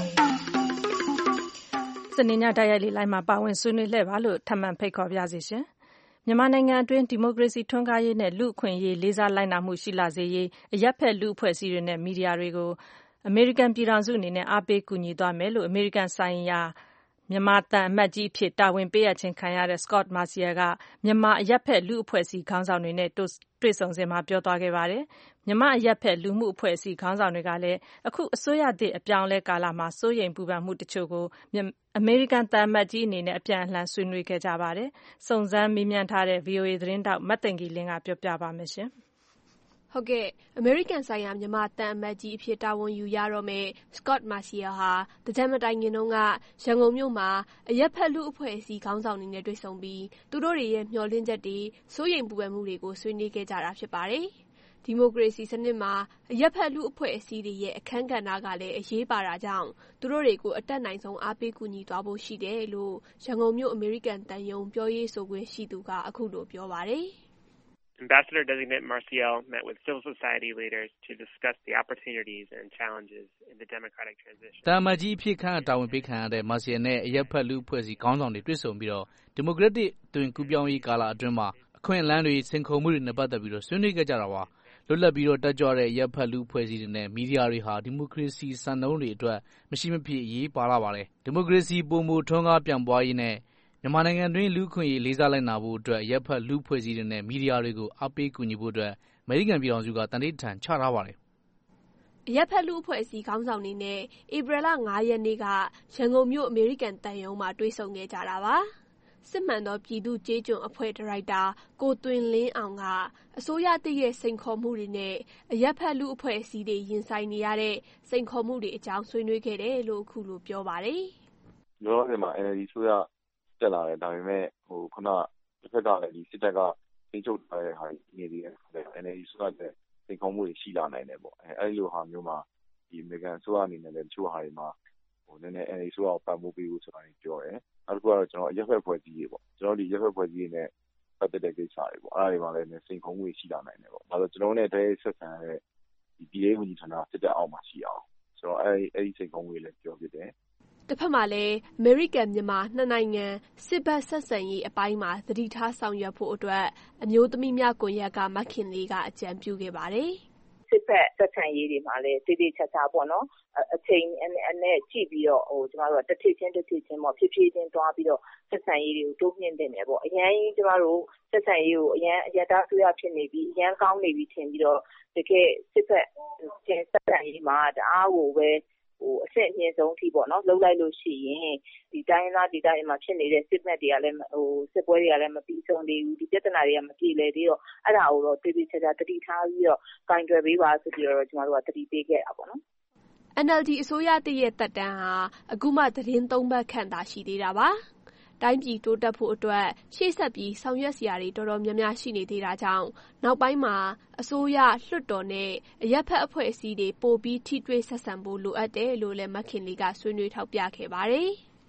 စနေညတိုက်ရိုက်လေလိုင်းမှာပါဝင်ဆွေးနွေးလှည့်ပါလို့ထပ်မံဖိတ်ခေါ်ပါရစေရှင်။မြန်မာနိုင်ငံအတွင်းဒီမိုကရေစီထွန်းကားရေးနဲ့လူ့အခွင့်အရေးလေးစားလိုက်နာမှုရှိလာစေရေးအရပ်ဖက်လူ့အဖွဲ့အစည်းတွေနဲ့မီဒီယာတွေကိုအမေရိကန်ပြည်ထောင်စုအနေနဲ့အားပေးကူညီသွားမယ်လို့အမေရိကန်ဆိုင်ရာမြန်မာသံအမတ်ကြီးအဖြစ်တာဝန်ပေးအပ်ခြင်းခံရတဲ့ Scott Marciel ကမြန်မာအရပ်ဖက်လူ့အဖွဲ့အစည်းခေါင်းဆောင်တွေနဲ့တွေ့ဆုံစဉ်မှာပြောသွားခဲ့ပါတယ်။မြန်မာအရပ်ဖက်လူမှုအဖွဲ့အစည်းခေါင်းဆောင်တွေကလည်းအခုအစိုးရသစ်အပြောင်းလဲကာလမှာစိုးရိမ်ပူပန်မှုတချို့ကိုအမေရိကန်သံအမတ်ကြီးအနေနဲ့အပြန်အလှန်ဆွေးနွေးခဲ့ကြပါတယ်။စုံစမ်းမေးမြန်းထားတဲ့ VOA သတင်းတောက်မတ်တင်ကီလင်းကပြောပြပါမယ်ရှင်။ဟုတ်ကဲ့အမေရိကန်ဆိုင်ရာမြန်မာသံအမတ်ကြီးအဖြစ်တာဝန်ယူရတော့မယ့် Scott Marciel ဟာတကြံမတိုင်ခင်တုန်းကရန်ကုန်မြို့မှာအရပ်ဖက်လူ့အဖွဲ့အစည်းခေါင်းဆောင်တွေနဲ့တွေ့ဆုံပြီးသူတို့တွေရဲ့မျှော်လင့်ချက်တွေစိုးရိမ်ပူပန်မှုတွေကိုဆွေးနွေးခဲ့ကြတာဖြစ်ပါတယ်။ဒီမိုကရေစီစနစ်မှာအရပ်ဖက်လူ့အဖွဲ့အစည်းတွေရဲ့အခန်းကဏ္ဍကလည်းအရေးပါတာကြောင့်သူတို့တွေကိုအတက်နိုင်ဆုံးအားပေးကူညီသွားဖို့ရှိတယ်လို့ရန်ကုန်မြို့အမေရိကန်တန်ယုံပြောရေးဆိုခွင့်ရှိသူကအခုလိုပြောပါတယ်။ Ambassador-designate Marciel met with civil society leaders to discuss the opportunities and challenges in the democratic transition. တမန်ကြီးဖြစ်ခန့်တာဝန်ပေးခံရတဲ့ Marciel နဲ့အရက်ဖက်လူအဖွဲ့အစည်းခေါင်းဆောင်တွေတွေ့ဆုံပြီးတော့ဒီမိုကရက်တစ်အသွင်ကူးပြောင်းရေးကာလအတွင်းမှာအခွင့်အလမ်းတွေစင်ခုံမှုတွေနဲ့ပတ်သက်ပြီးတော့ဆွေးနွေးခဲ့ကြတာပါ။လွတ်လပ်ပြီးတော့တက်ကြွတဲ့အရက်ဖက်လူအဖွဲ့အစည်းတွေနဲ့မီဒီယာတွေဟာဒီမိုကရေစီစံနှုန်းတွေအတွက်မရှိမဖြစ်အရေးပါလာပါတယ်။ဒီမိုကရေစီပုံမှုထွန်းကားပြန်ပွားရေးနဲ့မြန်မာနိုင်ငံတွင်းလူ့အခွင့်အရေးလေးစားလိုက်နာဖို့အတွက်ရပ်ဖက်လူ့ဖွဲ့စည်းတွေနဲ့မီဒီယာတွေကိုအားပေးကူညီဖို့အတွက်အမေရိကန်ပြည်ထောင်စုကတန်ဋ္ဌာန်ချထားပါတယ်။ရပ်ဖက်လူ့အဖွဲ့အစည်းခေါင်းဆောင်တွေနဲ့ဧပြီလ9 ရက်နေ့ကရန်ကုန်မြို့အမေရိကန်တန်ယုံမှာတွေ့ဆုံခဲ့ကြတာပါ။စစ်မှန်သောပြည်သူ့ကြေးကျွန်အဖွဲ့ဒါရိုက်တာကိုသွင်လင်းအောင်ကအစိုးရတရဲ့စိန်ခေါ်မှုတွေနဲ့အရပ်ဖက်လူ့အဖွဲ့အစည်းတွေရင်ဆိုင်နေရတဲ့စိန်ခေါ်မှုတွေအကြောင်းဆွေးနွေးခဲ့တယ်လို့အခုလိုပြောပါတယ်။လောလောဆယ်မှာ NLD ဆိုရတက်လာတယ်ဒါပေမဲ့ခုနတစ်ဖက်ကလည်းဒီစစ်တပ်ကသိချုပ်ထားတဲ့ဟာနေသေးတယ် NLD ဆိုရတဲ့စိန်ခေါ်မှုတွေရှိလာနိုင်တယ်ပေါ့အဲဒီလိုဟာမျိုးမှာဒီအမေရိကန်ဆိုရအနေနဲ့လည်းတချို့ဟာတွေမှာနည်းနည်း NLD ဆိုရကိုပတ်မိုးပေးဖို့ဆိုတာတွေပြောတယ်နောက်တစ်ခုကတော့ကျွန်တော်အရက်ဖက်ဖွဲ့စည်းရေးပေါ့ကျွန်တော်ဒီရက်ဖက်ဖွဲ့စည်းရေးနဲ့ပတ်သက်တဲ့ကိစ္စတွေပေါ့အဲ့ဒါတွေမှာလည်းစိန်ခေါ်မှုတွေရှိလာနိုင်တယ်ပေါ့ဒါဆိုကျွန်တော်နဲ့တည်းဆက်ဆံတဲ့ဒီပြည်ရေးဝန်ကြီးဌာနစစ်တပ်အောက်မှာရှိအောင်ဆိုတော့အဲ့ဒီစိန်ခေါ်မှုတွေလည်းပြောဖြစ်တယ်တစ်ဖက်မှာလည်းအမေရိကန်မြန်မာနှစ်နိုင်ငံစစ်ဘက်ဆက်ဆံရေးအပိုင်းမှာသတိထားဆောင်ရွက်ဖို့အတွက်အမျိုးသမီးများကွန်ရက်ကမခင်လေးကအကြံပြုခဲ့ပါတယ်။စစ်ဘက်ဆက်ဆံရေးတွေမှာလည်းတည်တည်ချာချာပေါ့နော်အချိန်နဲ့ကြည့်ပြီးတော့ကျမတို့ကတစ်ထစ်ချင်းပေါ့ဖြည်းဖြည်းချင်းသွားပြီးတော့ဆက်ဆံရေးတွေကိုတိုးမြှင့်တင်တယ်ပေါ့အရင်ကျမတို့ဆက်ဆံရေးကိုအရင်အရတားဆွေးရဖြစ်နေပြီးအရင်ကောင်းနေပြီထင်ပြီးတော့တကယ်စစ်ဘက်ချင်းဆက်ဆံရေးမှာတအားကိုပဲအဆင့်အမြင့်ဆုံးအထိပေါ့နော်လှုပ်လိုက်လို့ရှိရင်ဒီတိုင်းသားဒေသတွေမှာဖြစ်နေတဲ့စစ်ဘက်တွေကလည်းစစ်ပွဲတွေကလည်းမပြီးဆုံးသေးဘူးဒီပြဿနာတွေကမပြေလည်သေးတော့အဲ့ဒါကိုတော့တည်တည်ချာချာတတိထားပြီးတော့ကင်တွယ်ပေးပါဆိုပြီးတော့ကျွန်တော်တို့ကတတိပေးခဲ့တာပေါ့နော် NLD အစိုးရတရဲ့တက်တန်းဟာအခုမှသတင်း3 ပတ်ခန့်သာရှိသေးတာပါတိုင်းပြည်တိုးတက်ဖို့အတွက်ရှေ့ဆက်ပြီးဆောင်ရွက်စရာတွေတော်တော်များများရှိနေသေးတာကြောင့်နောက်ပိုင်းမှာအစိုးရလွှတ်တော်နဲ့အရပ်ဖက်အဖွဲ့အစည်းတွေပိုပြီးထိတွေ့ဆက်ဆံဖို့လိုအပ်တယ်လို့လည်းမခင်လေးကဆွေးနွေးထောက်ပြခဲ့ပါတယ်ဒ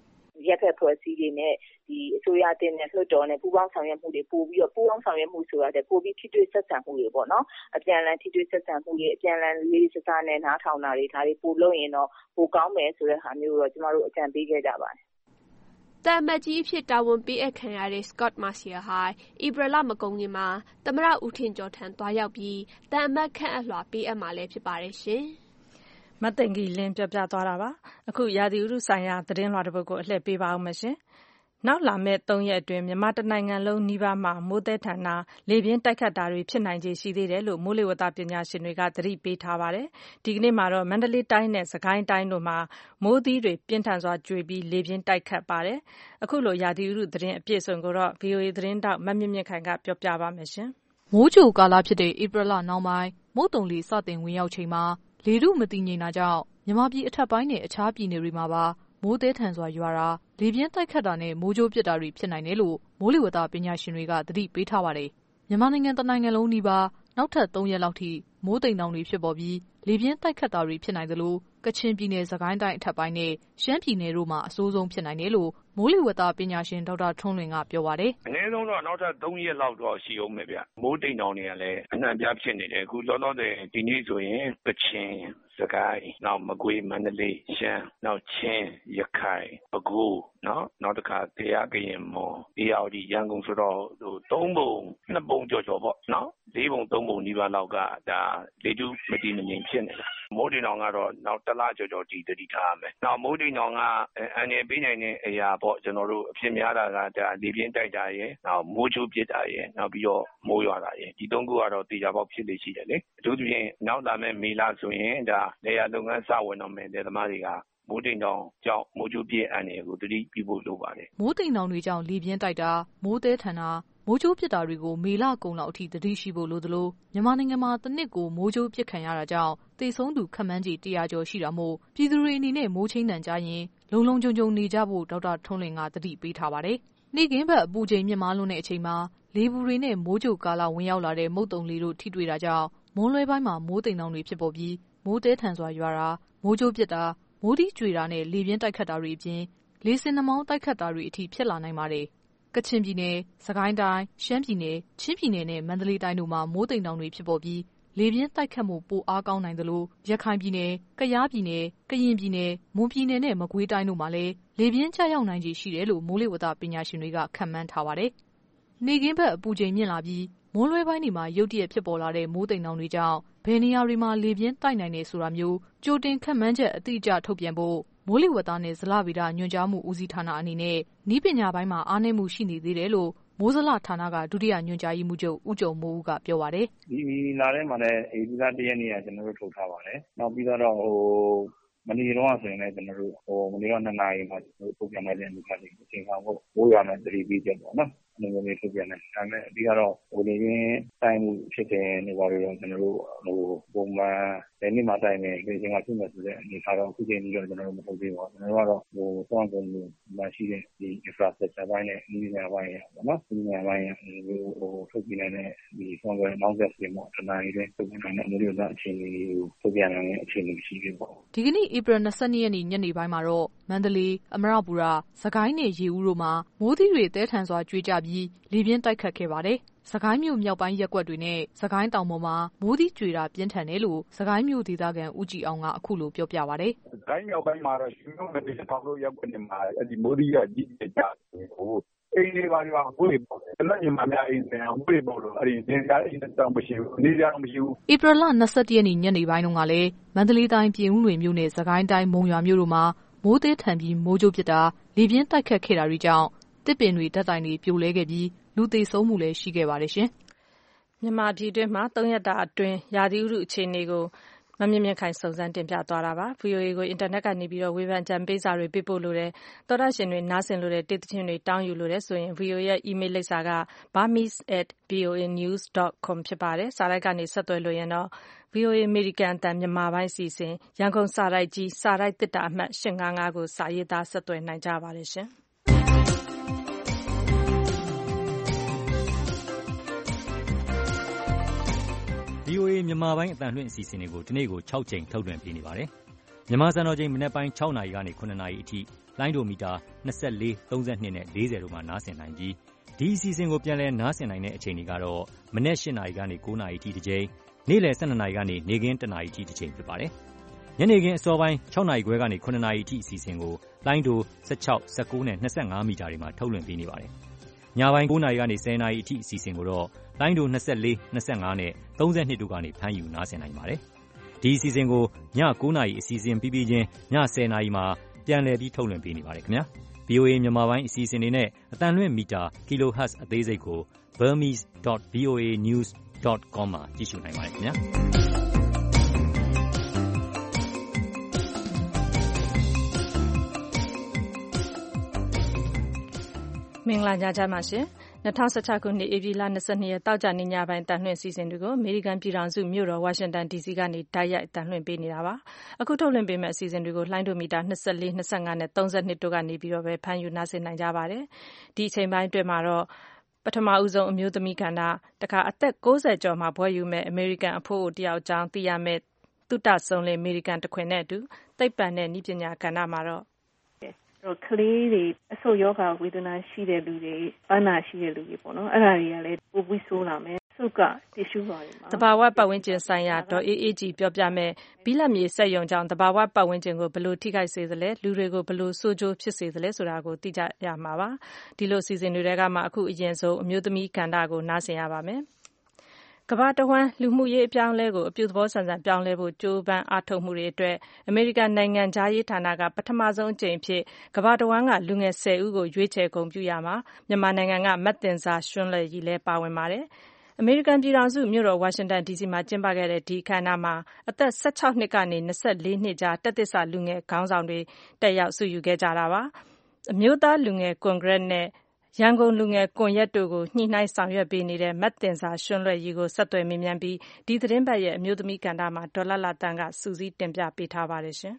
ရက်ဖက်ဖွဲ့စည်းတွေနဲ့ဒီအစိုးရတင်တဲ့လွှတ်တော်နဲ့ပူးပေါင်းဆောင်ရွက်မှုတွေပို့ပြီးတော့ပူးပေါင်းဆောင်ရွက်မှုဆိုတာတဲ့ပို့ပြီးထိတွေ့ဆက်ဆံမှုတွေပေါ့နော်အပြန်အလှန်ထိတွေ့ဆက်ဆံမှုတွေအပြန်အလှန်လေးစကားနဲ့နားထောင်တာတွေဒါတွေပို့လို့ရင်တော့ပိုကောင်းမယ်ဆိုတဲ့ဟာမျိုးတော့ကျမတို့အကြံပေးခဲ့ကြပါတယ်သံအမတ်ကြီးအဖြစ်တာဝန်ပေးအပ်ခံရတဲ့ Scott Marciel ဟာဧပြီလမကုန်ခင်မှာသမ္မတဦးထင်ကျော်ထံသွားရောက်ပြီးသံအမတ်ခန့်အပ်လွှာပေးအပ်မှာလည်းဖြစ်ပါတယ်ရှင်။မသိင်္ဂီလင်းပြောပြသွားတာပါ။အခုရာသီဥတုဆိုင်ရာသတင်းလွှာတစ်ပုဒ်ကိုအလှည့်ပေးပါအောင်မယ်ရှင်။နောက်လာမယ့်3ရက်အတွင်းမြန်မာတစ်နိုင်ငံလုံးနီးပါးမှာမိုးသည်းထန်တာလေပြင်းတိုက်ခတ်တာတွေဖြစ်နိုင်ခြေရှိသေးတယ်လို့မိုးလေဝသပညာရှင်တွေကသတိပေးထားပါတယ်။ဒီကနေ့မှာတော့မန္တလေးတိုင်းနဲ့စကိုင်းတိုင်းတို့မှာမိုးသီးတွေပြင်းထန်စွာကျွေပြီးလေပြင်းတိုက်ခတ်ပါတယ်။အခုလိုရာသီဥတုသတင်းအပြည့်အစုံကိုတော့ VOA သတင်းတောက်မမြင့်မြင့်ခိုင်ကပြောပြပါမယ်ရှင်။မိုးကြိုကာလဖြစ်တဲ့ဧပြီလနောက်ပိုင်းမုတ်တုံလေစတင်ဝင်ရောက်ချိန်မှာလေထုမတည်ငြိမ်တာကြောင့်မြန်မာပြည်အထက်ပိုင်းနဲ့အခြားပြည်နယ်တွေမှာပါမိုးသည်းထန်စွာရွာတာလေပြင်းတိုက်ခတ်တာနဲ့မိုးကြိုးပစ်တာတွေဖြစ်နိုင်တယ်လို့မိုးလေဝသပညာရှင်တွေကသတိပေးထားပါတယ်။မြန်မာနိုင်ငံတစ်နိုင်ငံလုံးနီးပါးနောက်ထပ်3ရက်လောက်ထိမိုးတိမ်တောင်တွေဖြစ်ပေါ်ပြီးလေပြင်းတိုက်ခတ်တာတွေဖြစ်နိုင်သလိုကချင်ပြည်နယ်စကိုင်းတိုင်းအထက်ပိုင်းနဲ့ရှမ်းပြည်နယ်တို့မှာအဆိုးဆုံးဖြစ်နိုင်တယ်လို့မိုးလေဝသပညာရှင်ဒေါက်တာထွန်းလွင်ကပြောပါတယ်။အနည်းဆုံးတော့နောက်ထပ်3ရက်လောက်တော့ရှိအောင်မယ်ဗျ။မိုးတိမ်တောင်တွေကလည်းအနှံ့ပြားဖြစ်နေတယ်။အခုလောလောဆယ်ဒီနေ့ဆိုရင်ကချင်စကိုင်းနောက်မကွေးမန္တလေးရှမ်းနောက်ချင်းရခိုင်ပဲခူးနောက်တစ်ခါတရားကရင်မွန်အေရဝတီရန်ကုန်ဆိုတော့3ပုံ2ပုံကျော်ပေါ့နော်4ပုံ3ပုံနီးပါးလောက်ကဒါလေထုမတည်မငြိမ်ဖြစ်နေတာမိုးတိမ်တောင်ကတော့နောက်တစ်လကျော်ဒီတတိထားရမယ်နောက်မိုးတိမ်တောင်ကအန်ရပေးနိုင်တဲ့အရာပေါ့ကျွန်တော်တို့အဖြစ်များတာကဒါလေပြင်းတိုက်တာရယ်နောက်မိုးချိုးပစ်တာရယ်နောက်ပြီးတော့မိုးရွာတာရယ်ဒီ3ခုကတော့တေချာပေါက်ဖြစ်လေရှိတယ်လေအထူးသဖြင့်နောက်လာမယ့်မေလဆိုရင်ဒါလေယာလုပ်ငန်းစဝင်တော့မယ်တဲ့သမားတွေကမိုးတိမ်တောင်ကြောင့်မိုးကြိုးပြည့်အန်တွေကိုတတိပြုဖို့လိုပါတယ်မိုးတိမ်တောင်တွေကြောင့်လေပြင်းတိုက်တာမိုးသည်းထန်တာမိုးကြိုးပစ်တာတွေကိုမေလကုန်လောက်အထိတတိရှိဖို့လိုသလိုမြန်မာနိုင်ငံမှာတစ်နှစ်ကိုမိုးကြိုးပစ်ခံရတာကြောင့်သေဆုံးသူခန့်မှန်းခြေ100ကျော်ရှိတာမို့ပြည်သူတွေအနေနဲ့မိုးချင်းတန်ကြရင်လုံလုံခြုံခြုံနေကြဖို့ဒေါက်တာထွန်းလွင်ကသတိပေးထားပါတယ်။နေ့ကင်းဘက်အပူချိန်မြင့်မားလွန်းတဲ့အချိန်မှာလေပူတွေနဲ့မိုးကြိုကာလဝင်ရောက်လာတဲ့မုတ်တုံလေတို့ထိတွေ့တာကြောင့်မွန်းလွဲပိုင်းမှာမိုးတိမ်တောင်တွေဖြစ်ပေါ်ပြီးမိုးတဲထန်စွာရွာတာမိုးကြိုးပစ်တာမိုးတီးကြွေတာနဲ့လေပြင်းတိုက်ခတ်တာတွေအပြင်လေဆင်နှာမောင်းတိုက်ခတ်တာတွေအထိဖြစ်လာနိုင်ပါတယ်။ကချင်ပြည်နယ်၊စကိုင်းတိုင်း၊ရှမ်းပြည်နယ်၊ချင်းပြည်နယ်နဲ့မန္တလေးတိုင်းတို့မှာမိုးတိမ်တောင်တွေဖြစ်ပေါ်ပြီးလေပြင်းတိုက်ခတ်မှုပိုအားကောင်းနိုင်သလိုရခိုင်ပြည်နယ်၊ကယားပြည်နယ်၊ကရင်ပြည်နယ်၊မွန်ပြည်နယ်နဲ့မကွေးတိုင်းတို့မှာလည်းလေပြင်းကျရောက်နိုင်ခြေရှိတယ်လို့မိုးလေဝသပညာရှင်တွေကခန့်မှန်းထားပါတယ်။နေ့ကင်းဘက်အပူချိန်မြင့်လာပြီးမွန်းလွဲပိုင်းတွေမှာရုတ်တရက်ဖြစ်ပေါ်လာတဲ့မိုးတိမ်တောင်တွေကြောင့်ဘယ်နေရာတွေမှာလေပြင်းတိုက်နိုင်တယ်ဆိုတာမျိုးကြိုတင်ခန့်မှန်းချက်အတိအကျထုတ်ပြန်ဖို့မိုးလေဝသနဲ့ဇလဗေဒညွှန်ကြားမှုဦးစီးဌာနအနေနဲ့နည်းပညာပိုင်းမှာအားနည်းမှုရှိနေသေးတယ်လို့မိုးဇလဌာနကဒုတိယညွှန်ကြားရေးမှူးချုပ်ဦးကျော်မိုးဦးကပြောပါတယ်။ဒီလာထဲမှာလည်းဧပြီလ1ရက်နေ့ကကျွန်တော်တို့ထုတ်ထားပါတယ်။နောက်ပြီးတော့မနေ့တော့ဆိုရင်လည်းကျွန်တော်တို့မနေ့က2နာရီမှာထုတ်ပြန်လိုက်တဲ့အနေအထားတွေအချိန်ခံဖို့မိုးရွာမဲ့သတိပေးချက်ပေါ့နော်။အနေနဲ့ထုတ်ပြန်တယ်။ဒါပေမဲ့အဓိကတော့လေပြင်းတိုက်မှုဖြစ်တဲ့နေရာတွေတော့ကျွန်တော်တို့ပုံမှန်ဒီနေ့မှတိုက်မယ်ဒီချိန်ကဖြစ်မယ်ဆိုတဲ့အနေအထားတော့အခုချိန်ကြီးတော့ကျွန်တော်တို့မထုတ်သေးပါဘူး။ကျွန်တော်တို့ကတော့စောင့်ကုန်မှုမရှိတဲ့ဒီ infrastructure ဘိုင်းနဲ့နည်းပညာဘိုင်းရပေါ့နော်။နည်းပညာဘိုင်းရထုတ်ပြန်နေတဲ့ဒီဆောင်ရွက်နောက်ဆက်ပြင်ပေါ့တနင်္လာနေ့တွင်ထုတ်ပြန်တဲ့မျိုးတွေအခြေအနေကိုထုတ်ပြန်နေတဲ့အခြေအနေရှိပြီပေါ့။ဒီကနေ့ဧပြီ22ရက်နေ့ညနေပိုင်းမှာတော့မန္တလေး၊အမရပူရ၊စကိုင်းနဲ့ရေဦးတို့မှာမိုးသီးတွေတဲထန်စွာကျွေးကြပြီးလေပြင်းတိုက်ခတ်ခဲ့ပါတယ်။စကိုင်းမြို့မြောက်ပိုင်းရပ်ကွက်တွေနဲ့စကိုင်းတောင်ပေါ်မှာမိုးသီးကျွေတာပြင်းထန်တယ်လို့စကိုင်းမြို့ဒေသခံဦးကြည်အောင်ကအခုလိုပြောပြပါတယ်။စကိုင်းမြောက်ပိုင်းမှာတော့ရွှေမြို့နယ်တစ်ထောင်လို့ရပ်ကွက်တွေမှာဒီမိုးသီးကကြီးကြကြဟိုအိမ်တွေပါရွာဝေးပေါ့။အဲ့လိုညီမများအိမ်တွေဝေးပေါ့လို့အဲ့ဒီနေရာအိမ်တောင်မရှိဘူး။နေရာတော့မရှိဘူး။ဧပြီလ22ရက်နေ့ညနေပိုင်းတုန်းကလည်းမန္တလေးတိုင်းပြင်ဦးလွင်မြို့နယ်စကိုင်းတိုင်းမုံရွာမြို့တို့မှာမိုးသေးထန်ပြီးမိုးကြိုးပစ်တာလေပြင်းတိုက်ခတ်ခဲ့တာတွေကြောင့်တစ်ပင်တွေဓာတ်တိုင်တွေပြိုလဲခဲ့ပြီးလူသေဆုံးမှုလည်းရှိခဲ့ပါတယ်ရှင်။မြန်မာပြည်တွင်းမှာ3ရက်တာအတွင်းရာသီဥတုအခြေအနေကိုမမြင့်မြင့်ခိုင်စုံစမ်းတင်ပြသွားတာပါ။ VOA ကိုအင်တာနက်ကနေပြီးတော့ဝေဖန်ကြံပေးစာတွေပေးပို့လို့တဲ့သောတာရှင်တွေနားဆင်လို့တဲ့တိတိချင်းတွေတောင်းယူလို့တဲ့ဆိုရင် VOA ရဲ့ email လိပ်စာက burmese@voanews.com ဖြစ်ပါတယ်။စာရိုက်ကနေဆက်သွယ်လို့ရင်တော့ VOA အမေရိကန်အသံမြန်မာပိုင်းအစီအစဉ်ရန်ကုန်စာရိုက်ကြီးစာရိုက်တစ်တာအမှတ်855ကိုစာရေးသားဆက်သွယ်နိုင်ကြပါတယ်ရှင်။ VOA မြန်မာပိုင်းအသံလွှင့်အစီအစဉ်တွေကိုဒီနေ့ကို6ချိန်ထုတ်လွှင့်ပေးနေပါတယ်။မြန်မာစံတော်ချိန်မနက်ပိုင်း6နာရီကနေ9နာရီအထိလိုင်းဒိုမီတာ24, 32နဲ့40တို့မှာနားဆင်နိုင်ပြီးဒီအစီအစဉ်ကိုပြန်လည်နားဆင်နိုင်တဲ့အချိန်တွေကတော့မနက်8 နာရီကနေ9 နာရီထိတစ်ချိန်နေ့လယ်12 နာရီကနေနေ့ခင်း1 နာရီထိတစ်ချိန်ဖြစ်ပါတယ်ညနေခင်းအစောပိုင်း6 နာရီခွဲကနေ9 နာရီထိအစီအစဉ်ကိုလိုင်းဒို16, 19နဲ့25မီတာတွေမှာထုတ်လွှင့်ပေးနေပါတယ်ညပိုင်း9 နာရီကနေ10 နာရီအထိအစီအစဉ်ကိုတော့လိုင်းဒို24, 25နဲ့32တို့ကနေဖမ်းယူနားဆင်နိုင်ပါတယ်ဒီအစီအစဉ်ကိုည9 နာရီအစီအစဉ်ပြီးပြီးချင်းည10 နာရီမှာပြန်လည်ပြီးထုတ်လွှင့်ပေးနေပါတယ်ခင်ဗျာVOA မြန်မာပိုင်းအစီအစဉ်တွေနဲ့အတန်လွှင့်မီတာ kilohertz အသေးစိတ်ကို burmese.voanews.com မှာကြည့်ရှုနိုင်ပါတယ်ခင်ဗျာမင်္ဂလာညချမ်းပါရှင်2016ခုနှစ်ဧပြီလ22ရက်တောက်ကြနေ့ညပိုင်းတန်လှည့်စီစဉ်တွေကိုအမေရိကန်ပြည်ထောင်စုမြို့တော်ဝါရှင်တန် DC ကနေတိုက်ရိုက်တန်လှည့်ပေးနေတာပါအခုထုတ်လွှင့်ပေးမယ့်အစီအစဉ်တွေကိုလှိုင်းဒိုမီတာ24, 25နဲ့32တို့ကနေပြီးတော့ပဲဖမ်းယူနားဆင်နိုင်ကြပါတယ်ဒီအချိန်ပိုင်းအတွင်းမှာတော့ပထမဦးဆုံးအမျိုးသမီးကဏ္ဍတခါအသက်60ကျော်မှာဘွဲ့ယူမဲ့အမေရိကန်အဖိုးအိုတယောက်အကြောင်းသိရမယ့်သုတဆုံးလင်အမေရိကန်တခွင်နဲ့အတူသိပ္ပံနဲ့နည်းပညာကဏ္ဍမှာတော့ကလေးတွေအဆုတ်ယောဂဝေဒနာရှိတဲ့လူတွေပန်းနာရှိတဲ့လူတွေပေါ့နော်အဲ့ဒါတွေကလည်းပိုပြီးဆိုးလာမယ်ဆုကတ िश ူးပါတယ်မှာတဘာဝပတ်ဝန်းကျင်ဆိုင်ရာဒေါ်အေးအေးကြီးပြောပြမယ်ဘီလက်မြေစက်ယုံကြောင့်တဘာဝပတ်ဝန်းကျင်ကိုဘယ်လိုထိခိုက်စေသလဲလူတွေကိုဘယ်လိုဆိုးကျိုးဖြစ်စေသလဲဆိုတာကိုသိကြရမှာပါဒီလိုအစီအစဉ်တွေကမှအခုအရင်ဆုံးအမျိုးသမီးကဏ္ဍကိုနားဆင်ရပါမယ်ကမ္ဘာတဝန်းလူမှုရေးအပြောင်းအလဲကိုအပြုသဘောဆန်ဆန်ပြောင်းလဲဖို့ကြိုးပမ်းအားထုတ်မှုတွေအတွက်အမေရိကန်နိုင်ငံခြားရေးဌာနကပထမဆုံးအကြိမ်ဖြစ်ကမ္ဘာတဝန်းကလူငယ်10ဦးကိုရွေးချယ်ဂုဏ်ပြုရမှာမြန်မာနိုင်ငံကမတ်တင်စာရွှန်းလဲ့ကြီးလည်းပါဝင်ပါတယ်အမေရိကန်ပြည်ထောင်စုမြို့တော်ဝါရှင်တန် DC မှာကျင်းပခဲ့တဲ့ဒီအခမ်းအနားမှာအသက်16နှစ်ကနေ24နှစ်ကြားတက်သစ်စလူငယ်ခေါင်းဆောင်တွေတက်ရောက်ဆုယူခဲ့ကြတာပါအမျိုးသားလူငယ်ကွန်ဂရက်နဲ့ရန်ကုန်လူငယ်ကွန်ရက်တို့ကိုညှိနှိုင်းဆောင်ရွက်ပေးနေတဲ့မတ်တင်စာရွှန်းလွှဲကြီးကိုဆက်သွယ်မေးမြန်းပြီးဒီသတင်းပတ်ရဲ့အမျိုးသမီးကဏ္ဍမှာဒေါ်လာတန်းကစူးစီးတင်ပြပေးထားပါတယ်ရှင်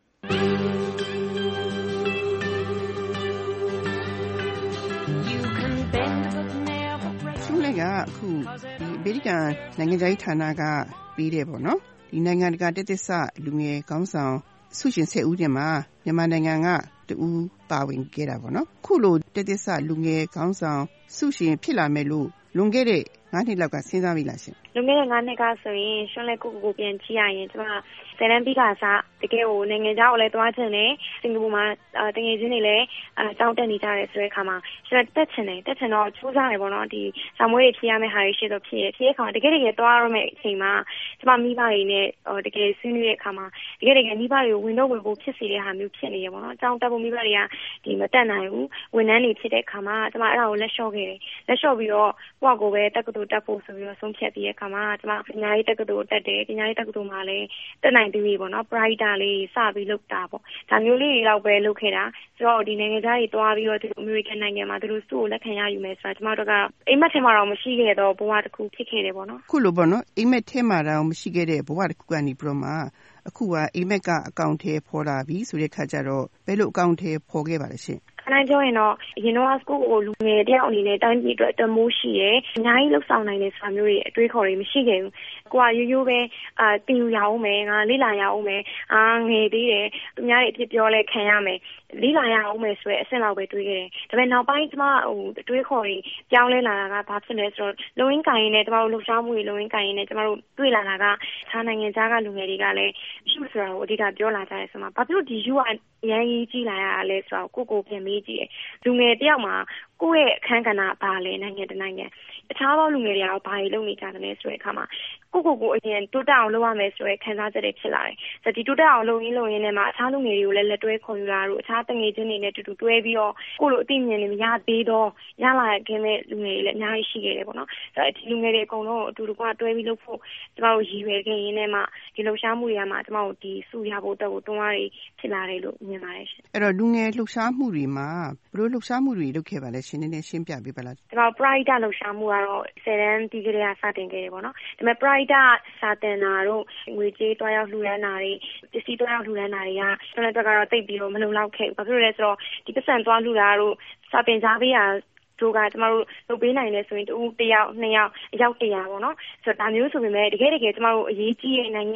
ရှုံးလက်ကအခုဒီအမေရိကန်နိုင်ငံခြားရေးဌာနကပေးတယ်ပေါ့နော်ဒီနိုင်ငံတကာတက်သစ်စလူငယ်ခေါင်းဆောင်ဆုရှင်10ဦးတင်မှာမြန်မာနိုင်ငံကတူပါဝင်ခဲ့တာပေါ့နော်ခုလိုတက်သစ်စလူငယ်ခေါင်းဆောင်ဆုရှင်ဖြစ်လာမယ်လို့လွန်ခဲ့တဲ့9နှစ်လောက်ကစဉ်းစားမိလားရှင်လွန်ခဲ့တဲ့9နှစ်ကဆိုရင်ရှွန်းလဲကိုပြန်ကြည့်ရရင်ကျွန်မဆယ်တန်းပြီးကစားတကယ်ကိုနိုင်ငံခြားကိုလည်းသွားချင်တယ်စင်ကာပူမှာတကယ်ချင်းတွေလည်းတောင်းတက်နေကြတယ်ဆိုတဲ့အခါမှာကျွန်တော်တက်ချင်တော့စူးစမ်းတယ်ပေါ့နော်ဒီစာမွေးတွေဖြေရမယ့်ဟာတွေရှိတော့ဖြေရခါမှာတကယ်သွားရမယ့်အချိန်မှာကျွန်မမိဘတွေနဲ့တကယ်ဆွေးနွေးတဲ့အခါမှာတကယ်မိဘတွေကိုဝင်တော့ဝင်ဖို့ဖြစ်စေတဲ့ဟာမျိုးဖြစ်နေရပေါ့နော်အကြောင်းတက်ဖို့မိဘတွေကဒီမတက်နိုင်ဘူးဝန်ထမ်းတွေဖြစ်တဲ့အခါမှာကျွန်မအဲ့ဒါကိုလက်လျှော့ခဲ့တယ်လက်လျှော့ပြီးတော့ကိုယ့်ကိုယ်ပဲတက္ကသိုလ်တက်ဖို့ဆိုပြီးတော့ဆုံးဖြတ်ပြီးတဲ့အခါမှာကျွန်မပညာရေးတက္ကသိုလ်တက်တယ်ပညာရေးတက္ကသိုလ်မှာလည်းတက်နိုင်သူတွေပေါ့နော် brighter လေးစပြီးလုပ်တာပေါ့ဒါမျိုးလေးတွေတော့ပဲလုပ်ခဲ့တာဆိုတော့ဒီနိုင်ငံသားတွေတွားပြီးတော့ဒီ American နိုင်ငံမှာသူတို့စုကိုလက်ခံရယူမယ်ဆိုတာကျွန်မတို့ကအိမ်မက်ထဲမှာတော့မရှိခဲ့တော့ဘဝတစ်ခုဖြစ်ခဲ့တယ်ပေါ့နော်ခုလိုပေါ့နော်အိမ်မက်ထဲမှာတော့မရှိခဲ့တဲ့ဘဝတစ်ခုကနေပြီးတော့မှအခုကအိမ်မက်ကအကောင့်ထဲပေါ်လာပြီဆိုတဲ့ခါကျတော့ဘယ်လိုအကောင့်ထဲပေါ်ခဲ့ပါလဲရှင်ခဏပြောရင်တော့အရင်တော့ school ကိုလူငယ်တယောက်အနေနဲ့တိုင်းပြည်အတွက်တမိုးရှိရဲအများကြီးလှုပ်ဆောင်နိုင်တဲ့စာမျိုးတွေအတွေးခေါ်တွေမရှိခဲ့ဘူးကိုကရိုးရိုးပဲတင်ယူရအောင်မယ်ငါလေ့လာရအောင်မယ်ငယ်သေးတယ်သူများတွေအဖြစ်ပြောလဲခံရမယ်လေ့လာရအောင်မယ်ဆိုရဲအဆင့်လောက်ပဲတွေးခဲ့တယ်ဒါပေမဲ့နောက်ပိုင်းကျမအတွေးခေါ်တွေပြောင်းလဲလာတာကဘာဖြစ်လဲဆိုတော့လုံရင်းကိုင်းနဲ့ကျမတို့လှုပ်ရှားမှုတွေလုံရင်းကိုင်းနဲ့ကျမတို့တွေ့လာတာကခြားနိုင်ငံခြားကလူငယ်တွေကလည်းရှုဆိုတာကိုအဓိကပြောလာကြတယ်ဆိုမှဘာဖြစ်လို့ဒီယူကအရန်ကြီးကြည့်လာရတာလဲဆိုတော့ကိုပြန်မေးကြည့်တယ်လူငယ်တယောက်မှာကိုယ့်ရဲ့အခန်းကဏ္ဍဘာလဲနိုင်ငံတနိုင်ငံအခြားသောလူငယ်တွေကဘာတွေလုပ်နေကြတယ်လဲဆိုတဲ့အခါမှာကိုအရင်တိုးတက်အောင်လုပ်ရမယ်ဆိုတဲ့ခံစားချက်တွေဖြစ်လာတယ်။ဆိုတော့ဒီတိုးတက်အောင်လုပ်ရင်းနဲ့မှာအခြားလူငယ်တွေကိုလည်းလက်တွဲခေါ်ယူလာတို့အခြားတငယ်ချင်းတွေနဲ့တူတူတွဲပြီးတော့ကိုလိုအသိဉာဏ်တွေမရသေးတော့ရလာခင်မဲ့လူငယ်တွေလည်းအများကြီးရှိခဲ့တယ်ပေါ့နော်။ဆိုတော့ဒီလူငယ်တွေအကုန်လုံးအတူတူကတွဲပြီးလုပ်ဖို့ကျမတို့ရည်ရွယ်ခဲ့ရင်းနဲ့မှဒီလှုပ်ရှားမှုတွေကမှကျမတို့ဒီစုရဖို့အတွက်ကိုတွန်းအားတွေဖြစ်လာတယ်လို့မြင်ပါတယ်ရှင်။အဲ့တော့လူငယ်လှုပ်ရှားမှုတွေမှာဘယ်လိုလှုပ်ရှားမှုတွေလုပ်ခဲ့ပါလဲရှင်နည်းနည်းရှင်းပြပေးပါလား။ကျမတို့ Pride လှုပ်ရှားမှုကတော့10တန်းဒီကလေးကစတင်ခဲ့တယ်ပေါ့နော်။ဒါပေမဲ့ Pride စာတင်တာတို့ငွေကြေးတွားရောက်လှူဒန်းတာတွေပစ္စည်းတွားရောက်လှူဒန်းတာတွေကကျွန်တော်တို့ကတော့တိတ်ပြီးတော့မလုံလောက်ခဲ့ဘူး။ဘာဖြစ်လို့လဲဆိုတော့ဒီပတ်စံတွားလှူတာတို့စာတင်ကြားပေးရတို့ကကျမတို့လုပ်ပေးနိုင်တယ်ဆိုရင်တစ်ယောက်နှစ်ယောက်အယောက်100ပေါ့နော်ဆိုတော့ဒါမျိုးဆိုပေမဲ့တကယ်ကျမတို့အရေးကြီးတဲ့နိုင်ငံရဲ့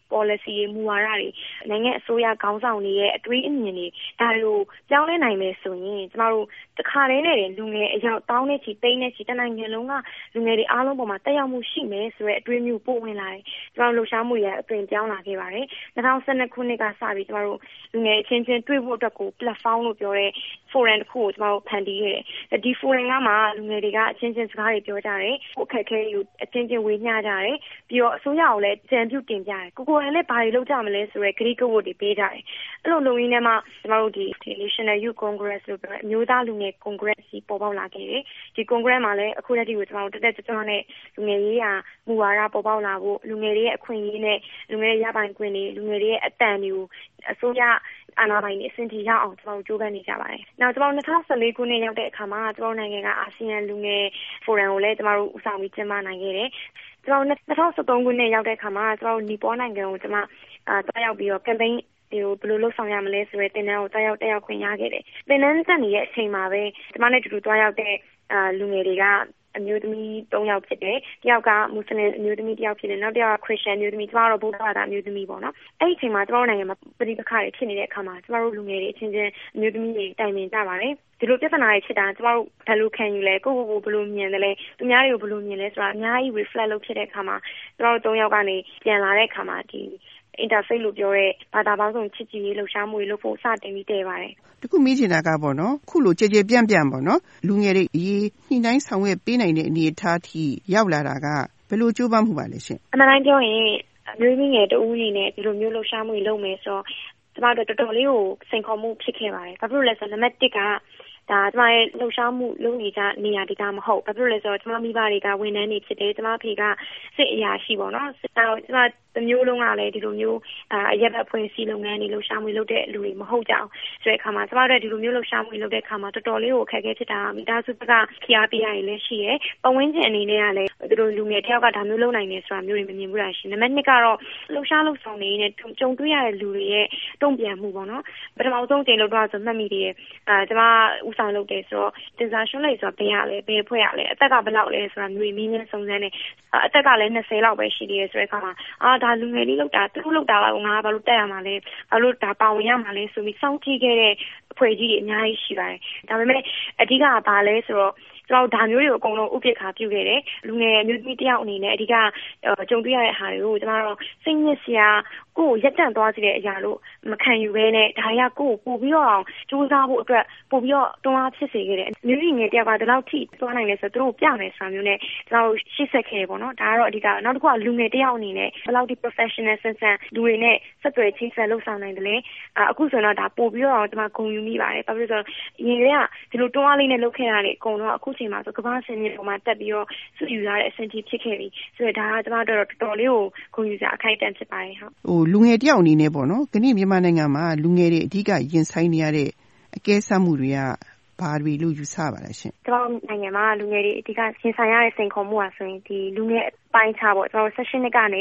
policy တွေမူဝါဒတွေနိုင်ငံအစိုးရခေါင်းဆောင်တွေရဲ့အတွေးအမြင်တွေဒါတွေကိုပြောင်းလဲနိုင်မယ်ဆိုရင်ကျမတို့တခါတည်းနဲ့လူငယ်အယောက်တောင်းနဲ့ချီသိန်းနဲ့ချီတနိုင်ငံလုံးကလူငယ်တွေအားလုံးပေါ်မှာတက်ရောက်မှုရှိမယ်ဆိုတဲ့အတွေးမျိုးပို့ဝင်လာတယ်ကျမတို့လှုပ်ရှားမှုတွေအသွင်ပြောင်းလာခဲ့ပါတယ်2012ခုနှစ်ကစပြီးကျမတို့လူငယ်အချင်းချင်းတွေ့ဖို့အတွက်ကို platform လို့ပြောတဲ့ forum တစ်ခုကိုကျမတို့ဖန်တီးခဲ့တယ်ဒီ forum ကမှလူငယ်တွေကအချင်းချင်းစကားတွေပြောကြတယ်အခက်အခဲတွေကိုအချင်းချင်းဝေမျှကြတယ်ပြီးတော့အစိုးရကိုလည်းကြံပြုတင်ပြတယ်ကိုယ်တိုင်လည်းဘာတွေလုပ်ကြမလဲဆိုရဲဂရိကဝတ်တွေပေးကြတယ်အဲ့လိုလုပ်ရင်းနဲ့မှကျမတို့ဒီ National Youth Congress လို့ပြောတဲ့အမျိုးသားလူငယ် Congress ကြီးပေါ်ပေါက်လာခဲ့တယ်ဒီ Congress မှာလည်းအခုတည်းကကျမတို့တက်ကြွနဲ့လူငယ်ရေးရာမူဝါဒပေါ်ပေါက်လာဖို့လူငယ်တွေရဲ့အခွင့်အရေးနဲ့လူငယ်ရဲ့ရပိုင်ခွင့်တွေလူငယ်တွေရဲ့အတန်တွေကိုအစိုးရအာဏာပိုင်တွေအဆင့်ထိရောက်အောင်ကျမတို့ကြိုးပမ်းနေကြပါတယ်။နောက်ကျမတို့2014ခုနှစ်ရောက်တဲ့အခါမှာကျမတို့နိုင်ငံကအာဆီယံလူငယ်ဖိုရမ်ကိုလည်းကျမတို့ဦးဆောင်ပြီးကျင်းပနိုင်ခဲ့တယ်။ကျမတို့2013ခုနှစ်ရောက်တဲ့အခါမှာကျမတို့နီပေါနိုင်ငံကိုကျမသွားရောက်ပြီးတော့ campaign ဒီဘယ်လိုလုပ်ဆောင်ရမလဲဆိုတဲ့သင်တန်းကိုတက်ရောက်ခွင့်ရခဲ့တယ်။သင်တန်းတက်နေတဲ့အချိန်မှာပဲကျမနဲ့တူတူသွားရောက်တဲ့လူငယ်တွေကအမျိုးသမီး3ယောက်ဖြစ်တယ်။တယောက်ကမွတ်စလင်အမျိုးသမီးတယောက်ဖြစ်တယ်။နောက်တစ်ယောက်ကခရစ်ယာန်အမျိုးသမီးကျမတို့ဗုဒ္ဓဘာသာအမျိုးသမီးပေါ့နော်။အဲ့ဒီအချိန်မှာကျမတို့နိုင်ငံမှာပဋိပက္ခတွေဖြစ်နေတဲ့အခါမှာကျမတို့လူငယ်တွေအချင်းချင်းအမျိုးသမီးတွေတိုင်ပင်ကြပါတယ်။ဒီလိုပြဿနာတွေဖြစ်တာကျမတို့ဘယ်လိုခံယူလဲကိုယ့်ဘယ်လိုမြင်တယ်လဲသူများတွေကိုဘယ်လိုမြင်လဲဆိုတာအများကြီး reflect လုပ်ဖြစ်တဲ့အခါမှာကျမတို့3ယောက်ကနေပြန်လာတဲ့အခါမှာဒီinterface လို့ပြောတဲ့ဘာသာပေါင်းစုံချစ်ကြည်ရေးလှုပ်ရှားမှုတွေလုပ်ဖို့စတင်ပြီးတည်ပါတယ်။တခုမေးချင်တာကပေါ့နော်ခုလိုကြေပြန့်ပေါ့နော်လူငယ်တွေအရေးညှိနှိုင်းဆောင်ရွက်ပေးနိုင်တဲ့အနေအထားထိရောက်လာတာကဘယ်လိုကြိုးပမ်းမှုပါလဲရှင်။အမှန်တိုင်းပြောရင်အမျိုးသမီးငယ်တဦးအနေနဲ့ဒီလိုမျိုးလှုပ်ရှားမှုတွေလုပ်မယ်ဆိုတော့ကျမတို့တော်တော်လေးကိုစိန်ခေါ်မှုဖြစ်ခဲ့ပါတယ်။ဘာဖြစ်လို့လဲဆိုတော့နံပါတ်1ကဒါကျမရဲ့လှုပ်ရှားမှုလုပ်နေကြနေရာတွေကမဟုတ်ဘာဖြစ်လို့လဲဆိုတော့ကျမမိဘတွေကဝန်ထမ်းတွေဖြစ်တယ်ကျမဖေကစစ်အရာရှိပေါ့နော်။ကျမတမျိုးလုံးကလည်းဒီလိုမျိုးအရက်ဘက်ဖွင့်စည်းလုပ်ငန်းတွေလှုပ်ရှားမှုလုပ်တဲ့လူတွေမဟုတ်ကြအောင်ဆိုတဲ့အခါမှာကျမတို့ဒီလိုမျိုးလှုပ်ရှားမှုလုပ်တဲ့အခါမှာတော်တော်လေးကိုအခက်အခဲဖြစ်တာမိသားစုဘက်ကဖိအားပေးရရင်လည်းရှိတယ်။ပတ်ဝန်းကျင်အနေနဲ့ကလည်းဒီလိုလူငယ်တယောက်ကဒါမျိုးလုပ်နိုင်နေဆိုတာမျိုးတွေမမြင်ဘူးလားရှင်။နံပါတ်2ကတော့လှုပ်ရှားလုပ်ဆောင်နေနဲ့ကြုံတွေ့ရတဲ့လူတွေရဲ့တုံ့ပြန်မှုပေါ့နော်။ပထမဆုံးချိန်လို့တော့ဆိုမှတ်မိတယ်ကျမဦးဆောင်လုပ်တယ်ဆိုတော့တင်စားရှင်းလိုက်ဆိုတော့ဘယ်ရလဲဘယ်ဖွဲ့ရလဲအသက်ကဘယ်လောက်လဲဆိုတာမျိုးမင်းစုံစမ်းနေအသက်ကလည်း20လောက်ပဲရှိသေးတယ်ဆိုတဲ့အခါမှာဒါလူငယ်လေးလောက်တာသူတို့လောက်တာကငါဘာလို့တက်ရမှာလဲဘာလို့ဒါပါဝင်ရမှာလဲဆိုပြီးစောင့်ကြည့်ခဲ့တဲ့အဖွဲ့ကြီးတွေအများကြီးရှိပါတယ်ဒါပေမဲ့အဓိကကဘာလဲဆိုတော့ကျွန်တော်ဒါမျိုးတွေကိုအကုန်လုံးဥပိ္ပခာပြုခဲ့တယ်လူငယ်မျိုးသမီးတယောက်အနေနဲ့အဓိကကြုံတွေ့ရတဲ့ဟာတွေကိုကျွန်တော်တို့စိတ်ညစ်စရာကိုယ်ရက်တန့်သွားစေတဲ့အရာလို့မခံယူဘဲနဲ့ဒါရကိုယ်ပို့ပြီးတော့အောင်စူးစမ်းဖို့အတွက်ပို့ပြီးတော့တွန်းအားဖြစ်စေခဲ့တယ်မျိုးသမီးငယ်တယောက်ကဒီလောက်ထိသွားနိုင်လဲဆိုတော့သူတို့ပြမယ်ဆိုတာမျိုးနဲ့ကျွန်တော်ရှေ့ဆက်ခဲ့ပေါ့နော်ဒါကတော့အဓိကနောက်တစ်ခုကလူငယ်တယောက်အနေနဲ့ဘယ်လောက်ထိ professional ဆန်လူတွေနဲ့ဆက်သွယ်ချိတ်ဆက်လုပ်ဆောင်နိုင်တယ်လဲအခုဆိုတော့ဒါပို့ပြီးတော့ကျွန်မဂုဏ်ယူမိပါတယ်ဘာဖြစ်လို့ဆိုတော့ညီတွေကဒီလိုတွန်းအားလေးနဲ့လုပ်ခဲ့ရတယ်အကုန်လုံးအခုချိန်မှာဆိုကမ္ဘာ့စင်မြေပေါ်မှာတက်ပြီးတော့စုယူရတဲ့အဆင့်ကြီးဖြစ်ခဲ့ပြီဆိုတော့ဒါကကျွန်မတို့တော်တော်လေးကိုဂုဏ်ယူစရာအခိုက်အတန့်ဖြစ်ပါတယ်ဟုတ်လူငယ်တယောက်အနေနဲ့ပေါ့နော်ဒီနေ့မြန်မာနိုင်ငံမှာလူငယ်တွေအဓိကရင်ဆိုင်နေရတဲ့အကဲစမ်းမှုတွေကဘာတွေလို့ယူဆပါလဲရှင်ကျွန်တော်နိုင်ငံမှာလူငယ်တွေအဓိကရင်ဆိုင်ရတဲ့စိန်ခေါ်မှုอ่ะဆိုရင်ဒီလူငယ်ပိုင်းခြားပေါ့ကျွန်တော်16နှစ်ကနေ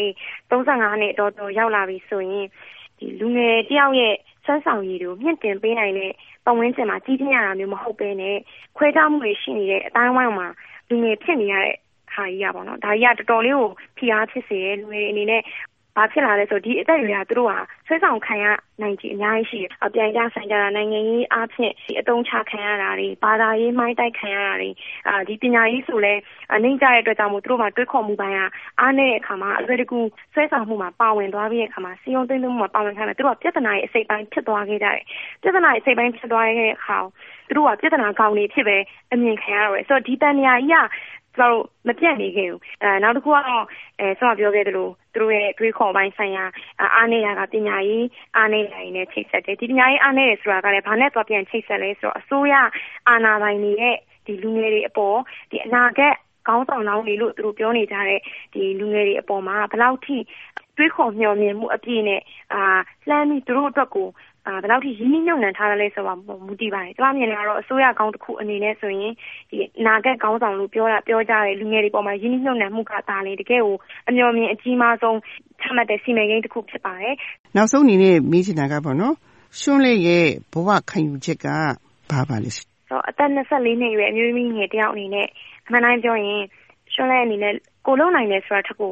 35နှစ်တော့ရောက်လာပြီဆိုရင်ဒီလူငယ်တယောက်ရဲ့စွမ်းဆောင်ရည်တွေကိုမြင့်တင်ပေးနိုင်တဲ့ပတ်ဝန်းကျင်မှာကြီးပြင်းရတာမျိုးမဟုတ်ဘဲနဲ့ခွဲခြားမှုတွေရှိနေတဲ့အတိုင်းအဝိုင်းမှာလူငယ်ဖြစ်နေရတဲ့ဟာကြီးอ่ะပေါ့နော်ဒါကြီးကတော်တော်လေးကိုဖိအားဖြစ်စေတယ်လူငယ်တွေအနေနဲ့ဘာဖြစ်လာလဲဆိုဒီအသက်အရွယ်ကသူတို့ဟာဆွဲဆောင်ခံရနိုင်ကြီးအများကြီးရှိတယ်အပြိုင်ကြဆိုင်ကြတာနိုင်ငံရေးအားဖြင့်ဒီအတုံးချခံရတာတွေဘာသာရေးမိုင်းတိုက်ခံရတာတွေဒီပညာရေးဆိုလဲနှိမ့်ကြတဲ့အတွက်ကြောင့်မို့သူတို့မှာတွေးခေါ်မှုပိုင်းကအားနေတဲ့အခါမှာအလွယ်တကူဆွဲဆောင်မှုမှာပါဝင်သွားပြီးတဲ့အခါမှာစီယုံသိမ့်မှုမှာပါဝင်ခိုင်းတယ်သူတို့ကပြဿနာရဲ့အစိတ်ပိုင်းဖြစ်သွားခဲ့ကြတယ်ပြဿနာရဲ့အစိတ်ပိုင်းဖြစ်သွားခဲ့တဲ့အခါသူတို့ကပြဿနာကောင်းနေဖြစ်ပဲအမြင်ခံရတော့တယ်ဆိုတော့ဒီတန်ညာကြီးကကျွန်တော်မပြတ်နေခဲ့ဘူးနောက်တစ်ခုကတော့ဆော့ပြောခဲ့သလိုသူတို့ရဲ့တွေးခေါ်ပိုင်းဆိုင်ရာအားနေတာကပညာရေးအားနေတာတွေနဲ့ချိတ်ဆက်တယ်ဒီပညာရေးအားနေတယ်ဆိုတာကလည်းဘာနဲ့သွားပြန်ချိတ်ဆက်လဲဆိုတော့အစိုးရအာဏာပိုင်တွေရဲ့ဒီလူငယ်တွေအပေါ်ဒီအနာဂတ်ခေါင်းဆောင်လောင်းတွေလို့သူတို့ပြောနေကြတဲ့ဒီလူငယ်တွေအပေါ်မှာဘယ်လောက်ထိတွေးခေါ်မျှော်မြင်မှုအပြည့်နဲ့လှမ်းပြီးသူတို့အတွက်ကိုဘယ်လောက်ထိရင်းနှီးမြှုပ်နှံထားရလဲဆိုတာမူတည်ပါတယ်။ကျွန်မမြင်တာကတော့အစိုးရကောင်းတစ်ခုအနေနဲ့ဆိုရင်ဒီနာဂတ်ကောင်းဆောင်လို့ပြောကြတဲ့လူငယ်တွေပေါ်မှာရင်းနှီးမြှုပ်နှံမှုကဒါလေတကယ်ကိုအမျှော်မြင်အကြီးမားဆုံးချမှတ်တဲ့စီမံကိန်းတစ်ခုဖြစ်ပါတယ်။နောက်ဆုံးအနေနဲ့မေးချင်တာကပေါ့နော်။ရှွန်းလေးရဲ့ဘဝခံယူချက်ကဘာပါလဲ။ဆိုအသက်24နှစ်အရွယ်အမျိုးသမီးငယ်တယောက်အနေနဲ့အမှန်တိုင်းပြောရင်ရှွန်းလေးအနေနဲ့ကိုလုံးနိုင်တယ်ဆိုတာထက်ကို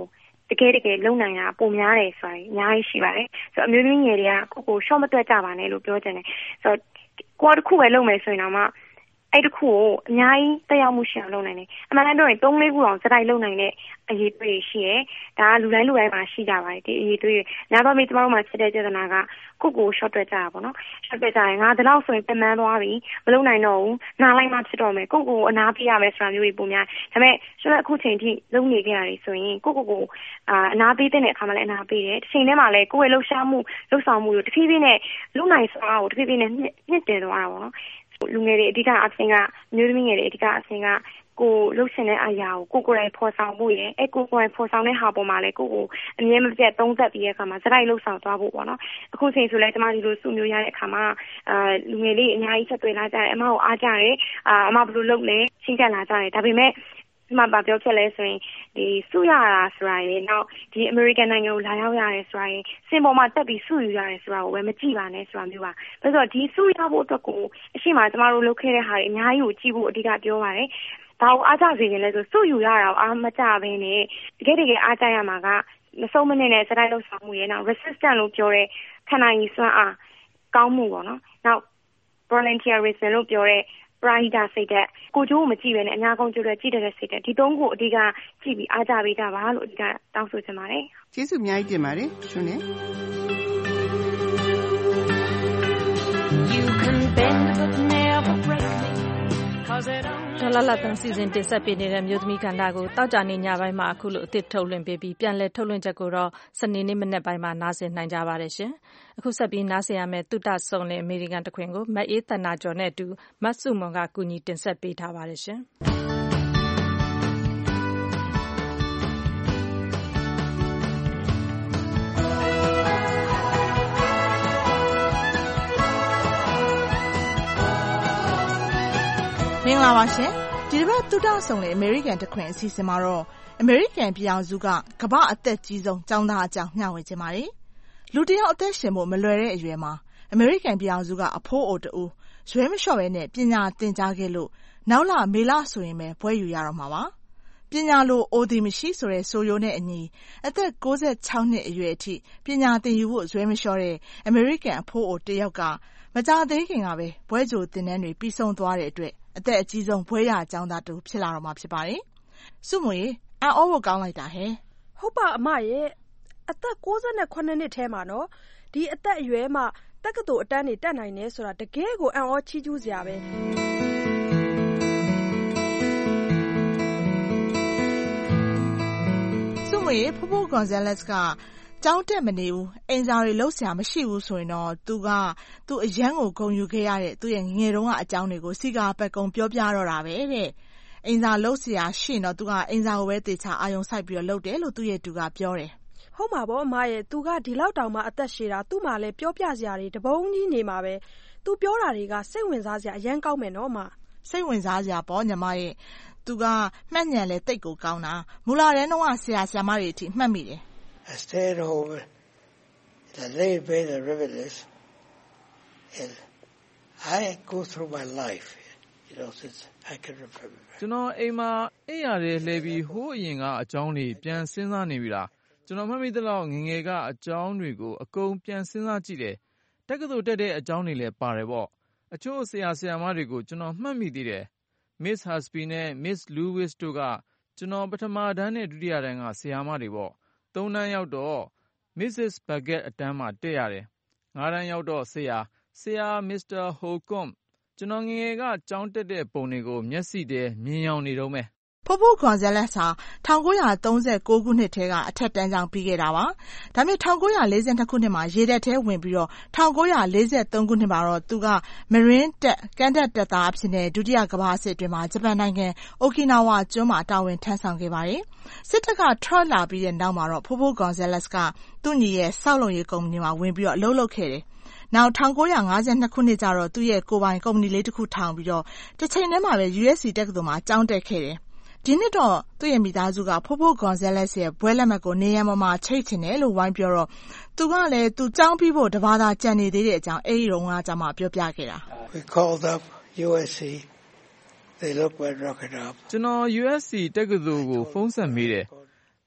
တကယ်လုံနိုင်တာပုံများတယ်ဆိုတာအများကြီးရှိပါတယ်ဆိုတော့အမျိုးသမီးငယ်တွေကကိုရှော့မတွက်ကြပါနဲ့လို့ပြောချင်တယ်ဆိုတော့ကိုယ်တစ်ခုပဲလုပ်မယ်ဆိုရင်တော့မှအဲ့တခုကိုအများကြီးတက်ရောက်မှုရှိအောင်လုပ်နိုင်တယ်အမှန်တမ်းပြောရင်3-4ခုအောင်စတိုက်လုပ်နိုင်တဲ့အရေးတွေရှိရဲဒါကလူတိုင်းမှာရှိကြပါတယ်ဒီအရေးတွေညာတော့မိကျမတို့မှာဖြစ်တဲ့ပြဿနာကကို short တွက်ကြတာပေါ့နော် short တွက်ကြရင်ငါဒီလောက်ဆိုရင်ပြန်မှန်းသွားပြီမလုပ်နိုင်တော့ဘူးနားလိုက်မှဖြစ်တော့မယ်ကိုအနားပေးရမယ်ဆိုတာမျိုးတွေပုံများဒါပေမဲ့ကျွန်တော်အခုချိန်ထိလုပ်နေကြရတယ်ဆိုရင်ကိုအနားပေးတဲ့အခါမှာလည်းအနားပေးတယ်တစ်ချိန်တည်းမှာလည်းကိုယ့်ရဲ့လှုပ်ရှားမှုလှုပ်ဆောင်မှုတွေတဖြည်းဖြည်းနဲ့လုပ်နိုင်စွာကိုတဖြည်းဖြည်းနဲ့မြင့်တင်သွားတာပေါ့နော်လူငယ်တွေအဓိကအဆင့်ကမျိုးသမီးငယ်တွေအဓိကအဆင့်ကကိုလှုပ်ရှင်တဲ့အရာကိုကိုယ်တိုင်ဖော်ဆောင်ဖို့ရယ်ကိုယ်တိုင်ဖော်ဆောင်တဲ့ဟာပေါ်မှာလည်းကိုအမြဲမပြတ်သုံးသပ်ပြီးတဲ့အခါမှာစတိုက်လှုပ်ဆောင်သွားဖို့ပေါ့နော်အခုချိန်ဆိုလဲကျမဒီလိုစုမျိုးရတဲ့အခါမှာလူငယ်လေးအများကြီးဆက်တွေ့လာကြတယ်အမကိုအားကြတယ်အမဘယ်လိုလုပ်လဲရှင်းပြလာကြတယ်ဒါပေမဲ့ဒီမှာပြောဖြစ်လဲဆိုရင်ဒီစုရတာဆိုတာရယ်နောက်ဒီ American နိုင်ငံကိုလာရောက်ရတယ်ဆိုတာရယ်စင်ပေါ်မှာတက်ပြီးစုယူရတယ်ဆိုတာကိုပဲမကြည့်ပါနဲ့ဆိုတာမျိုးပါဒါဆိုတော့ဒီစုရဖို့အတွက်ကိုအရှိမကျမတို့လုပ်ခဲ့တဲ့ဟာတွေအများကြီးကိုကြည့်ဖို့အဓိကပြောပါတယ်ဒါကိုအားကြစေရင်လည်းဆိုစုယူရတာကိုအားမကြဘဲနဲ့တကယ်အားကြရမှာကမဆုံးမနဲ့စတိုက်လှုပ်ဆောင်မှုရယ်နောက် resistant လို့ပြောတဲ့ခန္ဓာရည်စွမ်းအားကောင်းမှုပေါ့နော်နောက် volunteerism လို့ပြောတဲ့ပရာဟိတစိတ်တဲ့ကိုကျိုးကိုမကြည့်ဘဲနဲ့အများကုန်ကျိုးတွေကြည့်တဲ့စိတ်တဲ့ဒီသုံးခုအဓိကကြည့်ပြီးအားကြပေးကြပါလို့အဓိကတောင်းဆိုချင်ပါတယ်ကျေးဇူးအများကြီးတင်ပါတယ်ရှင်နဲ့ဒေါ်လာလာတန်စီစဉ်တင်ဆက်ပေးနေတဲ့မျိုးသမီးကဏ္ဍကိုတောက်ကြနေညပိုင်းမှာအခုလိုအသစ်ထုတ်လွှင့်ပေးပြီးပြန်လည်ထုတ်လွှင့်ချက်ကိုတော့စနေနေ့မနက်ပိုင်းမှာနားဆင်နိုင်ကြပါတယ်ရှင်။အခုဆက်ပြီးနားဆင်ရမယ့်သုတဆုံလင်အမေရိကန်တခွင်ကိုမအေးသန္တာကျော်နဲ့အတူမတ်စုမွန်ကကူညီတင်ဆက်ပေးထားပါတယ်ရှင်။မင်္ဂလာပါရှင်ဒီတစ်ပတ်သုတဆုံလေအမေရိကန်တခွင်အစီအစဉ်မှာတော့အမေရိကန်ပြည်အောင်စုကကမ္ဘာအသက်ကြီးဆုံးကျောင်းသားအကြောင်းမျှဝေခြင်းပါတယ်လူတစ်ယောက်အသက်ရှင်ဖို့မလွယ်တဲ့အရွယ်မှာအမေရိကန်ပြည်အောင်စုကအဖိုးအိုတူရွေးမလျှော့ပဲနဲ့ပညာသင်ကြားခဲ့လို့နောက်လမေလဆိုရင်ပဲဘွဲယူရတော့မှာပါပညာလိုအိုဒီမရှိဆိုတဲ့ဆိုရိုးနဲ့အညီအသက်66နှစ်အရွယ်အထိပညာသင်ယူဖို့ရွေးမလျှော့တဲ့အမေရိကန်အဖိုးအိုတစ်ယောက်ကမကြာသေးခင်ကပဲဘွဲကြိုသင်တန်းတွေပြီးဆုံးသွားတဲ့အတွက်အသက်အကြီးဆုံးဘွဲရကျောင်းသားတူဖြစ်လာတော့မှာဖြစ်ပါတယ်။စုမွေအံ့ဩဖို့ကောင်းလိုက်တာဟဲ့။ဟုတ်ပါအမရဲ့အသက်68နှစ်ထဲမှာနော်ဒီအသက်အရွယ်မှာတက္ကသိုလ်အတန်းတွေတက်နိုင်နေဆိုတာတကယ်ကိုအံ့ဩချီးကျူးစရာပဲ။စုမွေဖိုးဖိုးဂွန်ဇာလက်စ်ကကျောင်းတက်မနေဘူးအိမ်စာတွေလုပ်စရာမရှိဘူးဆိုရင်တော့သူအရန်ကိုဂုဏ်ယူခဲ့ရတဲ့သူ့ရဲ့ငယ်တုန်းကအကြောင်းတွေကိုစီကာပတ်ကုံပြောပြတော့တာပဲတဲ့အိမ်စာလုပ်စရာရှိရင်တော့သူကအိမ်စာကိုပဲတေချာအာယုံစိုက်ပြီးတော့လုပ်တယ်လို့သူ့ရဲ့တူကပြောတယ်ဟုတ်မှာပေါ့အမရဲ့သူကဒီလောက်တောင်မှအသက်ရှည်တာသူ့မှာလည်းပြောပြစရာတွေတပုံးကြီးနေမှာပဲသူပြောတာတွေကစိတ်ဝင်စားစရာအရန်ကောင်းမယ်နော်အမစိတ်ဝင်စားစရာပေါ့ညီမရဲ့သူကမှတ်ဉာဏ်လည်းတိတ်ကိုကောင်းတာမူလာတန်းတော့ဆရာမတွေအထိမှတ်မိတယ် I stayed home and laid by the rivers and I go through my life since I can remember ကျွန်တော်အိမ်မှာအိပ်ရတယ်လှည့်ပြီးဟိုးအရင်ကအကြောင်းတွေပြန်စဉ်းစားနေပြီလားကျွန်တော်မှတ်မိသလောက်ငငယ်ကအကြောင်းတွေကိုအကုန်ပြန်စဉ်းစားကြည့်တယ်တက္ကသိုလ်တက်တဲ့အကြောင်းတွေလည်းပါတယ်ပေါ့အချို့ဆရာမတွေကိုကျွန်တော်မှတ်မိသေးတယ် Miss Husby နဲ့ Miss Lewis တို့ကကျွန်တော်ပထမတန်းနဲ့ဒုတိယတန်းကဆရာမတွေပေါ့3တန်းရောက်တော့ Mrs. Baggett အတန်းမှာတက်ရတယ်5တန်းရောက်တော့ဆရာ Mr. Holcomb ကျွန်တော်ငငယ်ကကျောင်းတက်တဲ့ပုံတွေကိုမျက်စိထဲမြင်ရောင်နေတော့မယ်ဖိုးဖိုးဂွန်ဇာလက်စ်ဟာ1939ခုနှစ်ထဲကအထက်တန်းကျောင်းပြီးခဲ့တာပါဒါပေမဲ့1942ခုနှစ်မှာရေတပ်ထဲဝင်ပြီးတော့1943ခုနှစ်မှာတော့သူက Marine တပ်ကမ်းတက်တပ်သားအဖြစ်နဲ့ဒုတိယကမ္ဘာစစ်အတွင်းမှာဂျပန်နိုင်ငံအိုကီနာဝါကျွန်းမှာတာဝန်ထမ်းဆောင်ခဲ့ပါတယ်စစ်တပ်ကထွက်လာပြီးတဲ့နောက်မှာတော့ဖိုးဖိုးဂွန်ဇာလက်စ်ကသူ့ညီရဲ့စောက်လုပ်ရေးကုမ္ပဏီမှာဝင်ပြီးတော့အလုပ်လုပ်ခဲ့တယ်နောက်1952ခုနှစ်ကျတော့သူ့ရဲ့ကိုယ်ပိုင်ကုမ္ပဏီလေးတစ်ခုထောင်ပြီးတော့တစ်ချိန်တည်းမှာပဲ USC တက္ကသိုလ်မှာကျောင်းတက်ခဲ့တယ်ဒီနှစ်တော့သူ့ရဲ့မိသားစုကဖိုးဖိုးဂွန်ဇာလက်စ်ရဲ့ဘွဲလက်မှတ်ကိုနေရန်ပေါ်မှာချိတ်ချင်တယ်လို့ဝိုင်းပြောတော့သူကလည်းသူကျောင်းပြီးဖို့တဘာသာကြံနေသေးတဲ့အကြောင်းအဲဒီတုန်းကကြမှာပြောပြခဲ့တာ We called up USC They looked my rocket up ကျွန်တော် USC တက္ကသိုလ်ကိုဖုန်းဆက်မေးတယ်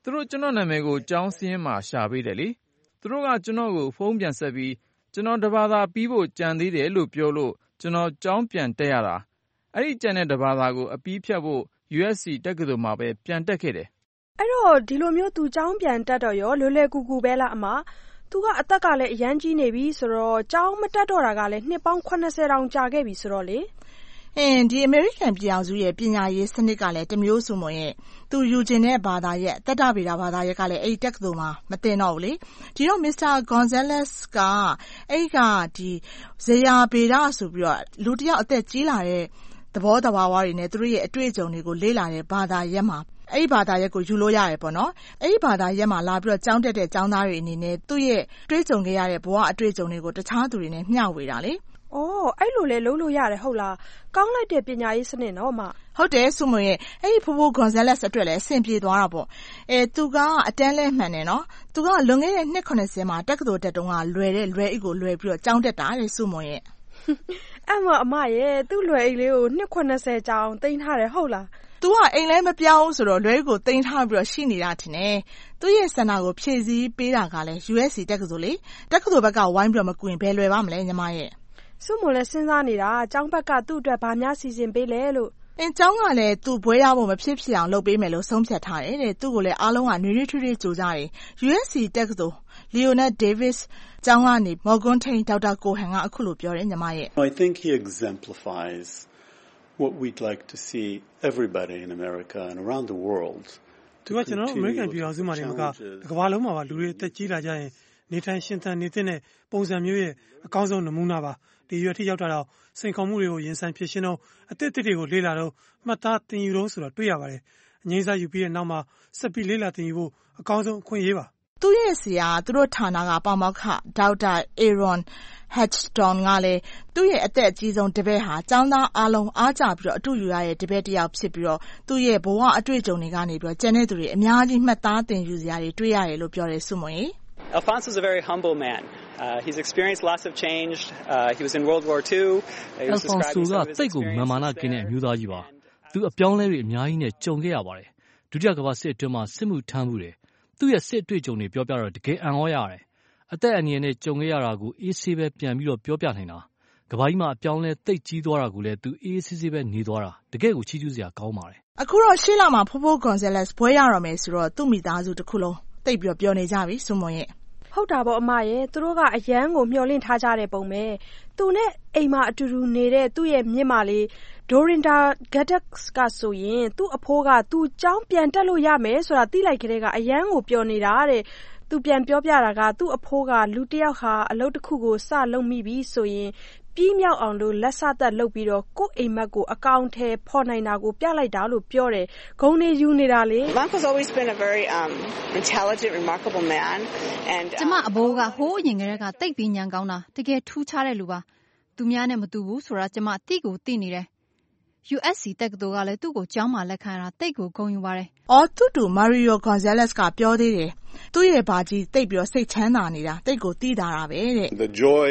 သူတို့ကျွန်တော်နာမည်ကိုကျောင်းစင်းမှာရှာပေးတယ်လေသူတို့ကကျွန်တော်ကိုဖုန်းပြန်ဆက်ပြီးကျွန်တော်တစ်ဘာသာပြီးဖို့ကြံသေးတယ်လို့ပြောလို့ကျွန်တော်ကျောင်းပြန်တက်ရတာအဲ့ဒီကြံတဲ့တစ်ဘာသာကိုအပြီးဖြတ်ဖို့ USC တက္ကသိုလ်မှာပဲပြန်တက်ခဲ့တယ်အဲ့တော့ဒီလိုမျိုးသူကျောင်းပြန်တက်တော့ရောလွယ်လွယ်ကူကူပဲလားအမသူကအသက်ကလည်းအရန်ကြီးနေပြီဆိုတော့ကျောင်းမတက်တော့တာကလည်းနှစ်ပေါင်း80တောင်ကြာခဲ့ပြီဆိုတော့လေဒီအမေရိကန်ပြည်အောင်စုရဲ့ပညာရေးစနစ်ကလည်းတစ်မျိုးစုမရဲ့သူယူကျင်တဲ့ဘာသာရဲ့တက်တဗေဒဘာသာရဲ့ကလည်းအဲ့ဒီတက္ကသိုလ်မှာမတင်တော့ဘူးလေဒီတော့ Mr. Gonzalez ကအဲ့ဒီဇေယျဗေဒဆိုပြီးတော့လူတစ်ယောက်အသက်ကြီးလာတဲ့သဘောတဘာဝတွေနဲ့သူတို့ရဲ့အတွေ့အကြုံတွေကိုလေ့လာတဲ့ဘာသာရပ်မှာအဲ့ဒီဘာသာရပ်ကိုယူလို့ရတယ်ပေါ့နော်အဲ့ဒီဘာသာရပ်မှာလာပြီးတော့ကျောင်းတက်တဲ့ကျောင်းသားတွေအနေနဲ့သူ့ရဲ့တွေ့ကြုံခဲ့ရတဲ့ဘဝအတွေ့အကြုံတွေကိုတခြားသူတွေနဲ့မျှဝေတာလေအဲ့လိုလဲလုပ်လို့ရတယ်ဟုတ်လားကောင်းလိုက်တဲ့ပညာရေးစနစ်နော်အမဟုတ်တယ်ဆုမွန်ရဲ့အဲ့ဒီဖိုးဖိုး Gonzalez အတွက်လည်းအဆင်ပြေသွားတာပေါ့သူကအတန်းလဲမှန်တယ်နော်သူကလွန်ခဲ့တဲ့နှစ်80မှာတက္ကသိုလ်တက်တုန်းကလွယ်အိတ်ကိုလွယ်ပြီးတော့ကျောင်းတက်တာတဲ့ဆုမွန်ရဲ့အမရဲ့သူ့လွယ်အိတ်လေးကိုနှစ်80ကျောင်းတင်ထားတယ်ဟုတ်လားသူကအိမ်လဲမပြောင်းဆိုတော့လွယ်ကိုတင်ထားပြီးတော့ရှိနေတာထင်တယ်သူ့ရဲ့ဆန္ဒကိုဖြည့်ဆည်းပေးတာကလည်း USC တက္ကသိုလ်လေတက္ကသိုလ်ဘက်ကဝိုင်းပြီးတော့မကူရင်ဘယ်လွယ်ပါမလဲညီမရဲ့ဆုမလည်းစဉ်းစားနေတာကျောင်းဘက်ကသူ့အတွက်ဘာများစီစဉ်ပေးလဲလို့ကျောင်းကလည်းသူ့ဘွဲရဖို့မဖြစ်ဖြစ်အောင်လုပ်ပေးမယ်လို့ဆုံးဖြတ်ထားတယ်တဲ့သူ့ကိုလည်းအားလုံးကနှွေးထွေးကြိုးစားတယ် USC တက္ကသိုလ် Leonard Davis ကျောင်းကနေမော်ဂွန်းထိန်ဒေါက်တာကိုဟန်ကအခုလိုပြောတယ်ညီမရဲ့ I think he exemplifies what we'd like to see everybody in America and around the world သူကကျွန်တော်အမေရိကန်ပြည်ထောင်စုမှာနေမှာကမ္ဘာလုံးမှာပါလူတွေအသက်ကြီးလာကြရင်နေထိုင်ရှင်သန်နေတဲ့ပုံစံမျိုးရဲ့အကောင်းဆုံးနမူနာပါဒီရွယ်ထိရောက်တာတော့စိန်ခေါ်မှုတွေကိုရင်ဆိုင်ဖြေရှင်းတော့အသစ်တွေကိုလေ့လာတော့မှတ်သားသင်ယူတော့ဆိုတော့တွေ့ရပါတယ်အငြိမ်းစားယူပြီးတဲ့နောက်မှာဆက်ပြီးလေ့လာသင်ယူဖို့အကောင်းဆုံးအခွင့်အရေးပါသူ့ရဲ့ဆရာသူတို့ဌာနကပါမောက္ခဒေါက်တာ Aaron Hatchton ကလည်းသူ့ရဲ့အသက်အကြီးဆုံးတပည့်ဟာကျောင်းသားအားလုံးအားကျပြီးတော့အတူယူရတဲ့တပည့်တစ်ယောက်ဖြစ်ပြီးတော့သူ့ရဲ့ဘဝအတွေ့အကြုံတွေကနေပြီးတော့ကျန်တဲ့သူတွေအများကြီးမှတ်သားသင်ယူစရာတွေတွေ့ရတယ်လို့ပြောတယ်ဆုမွန်ကြီး Alphonse is a very humble man. He's experienced lots of change. He was in World War II. Alphonse ကတိတ်ကိုမာနကင်းတဲ့အမျိုးသားကြီးပါ။သူအပြောင်းလဲတွေအများကြီးနဲ့ကြုံခဲ့ရပါတယ်။ဒုတိယကမ္ဘာစစ်အတွင်းမှာစစ်မှုထမ်းမှုတယ်။သူ့ရဲ့စစ်အတွေ့အကြုံတွေပြောပြတော့တကယ်အံ့ဩရတယ်။အသက်အန္တရာယ်နဲ့ကြုံခဲ့ရတာကိုအေးဆေးပဲပြန်ပြီးတော့ပြောပြနိုင်တာ။ကမ္ဘာကြီးမှာအပြောင်းလဲတိတ်ကြီးသွားတာကိုလည်းသူအေးဆေးပဲနေသွားတာ။တကယ်ကိုချီးကျူးစရာကောင်းပါတယ်။အခုတော့ရှေ့လမှာဖိုးဖိုး Gonzalez ဘွဲရတော့မယ်ဆိုတော့သူ့မိသားစုတစ်ခုလုံးတိတ်ပြီးတော့ပြောနေကြပြီဆုမွန်ရဲ့ဟုတ်တာပေါ့အမရဲ့သူတို့ကအရန်ကိုမျှော်လင့်ထားကြတဲ့ပုံပဲသူနဲ့အိမ်မှာအတူတူနေတဲ့သူ့ရဲ့မြင့်မလေး Dorinda Gaddux ကဆိုရင်သူ့အဖိုးကသူကျောင်းပြန်တက်လို့ရမယ်ဆိုတာသိလိုက်ကြတဲ့ကအရန်ကိုပျော်နေတာတဲ့သူပြန်ပြောပြတာကသူ့အဖိုးကလူတစ်ယောက်ဟာအလုပ်တစ်ခုကိုစလုပ်မိပြီဆိုရင်ပြီးမြောက်အောင်လို့လက်စသက်လုပ်ပြီးတော့ကိုယ့်အိမ်မက်ကိုအကောင့်ထဲဖော်နိုင်တာကိုပြလိုက်တာလို့ပြောတယ်ဂုဏ်နေယူနေတာလေ Uncle's always been a very intelligent remarkable man and ကျမအဘိုးကဟိုးအရင်ကတည်းကတိတ်ပြီးညံကောင်းတာတကယ်ထူးခြားတဲ့လူပါသူများနဲ့မတူဘူးဆိုတာကျမသိကိုသိနေတယ် USC တက္ကသိုလ်ကလည်းသူ့ကိုကျောင်းမှာလက်ခံရတာတိတ်ကိုဂုဏ်ယူပါတယ်သူ့တူ Mario Gonzalez ကပြောသေးတယ်သူ့ရဲ့ဘာကြီးတိတ်ပြီးတော့စိတ်ချမ်းသာနေတာတိတ်ကိုသိတာပဲတဲ့ The joy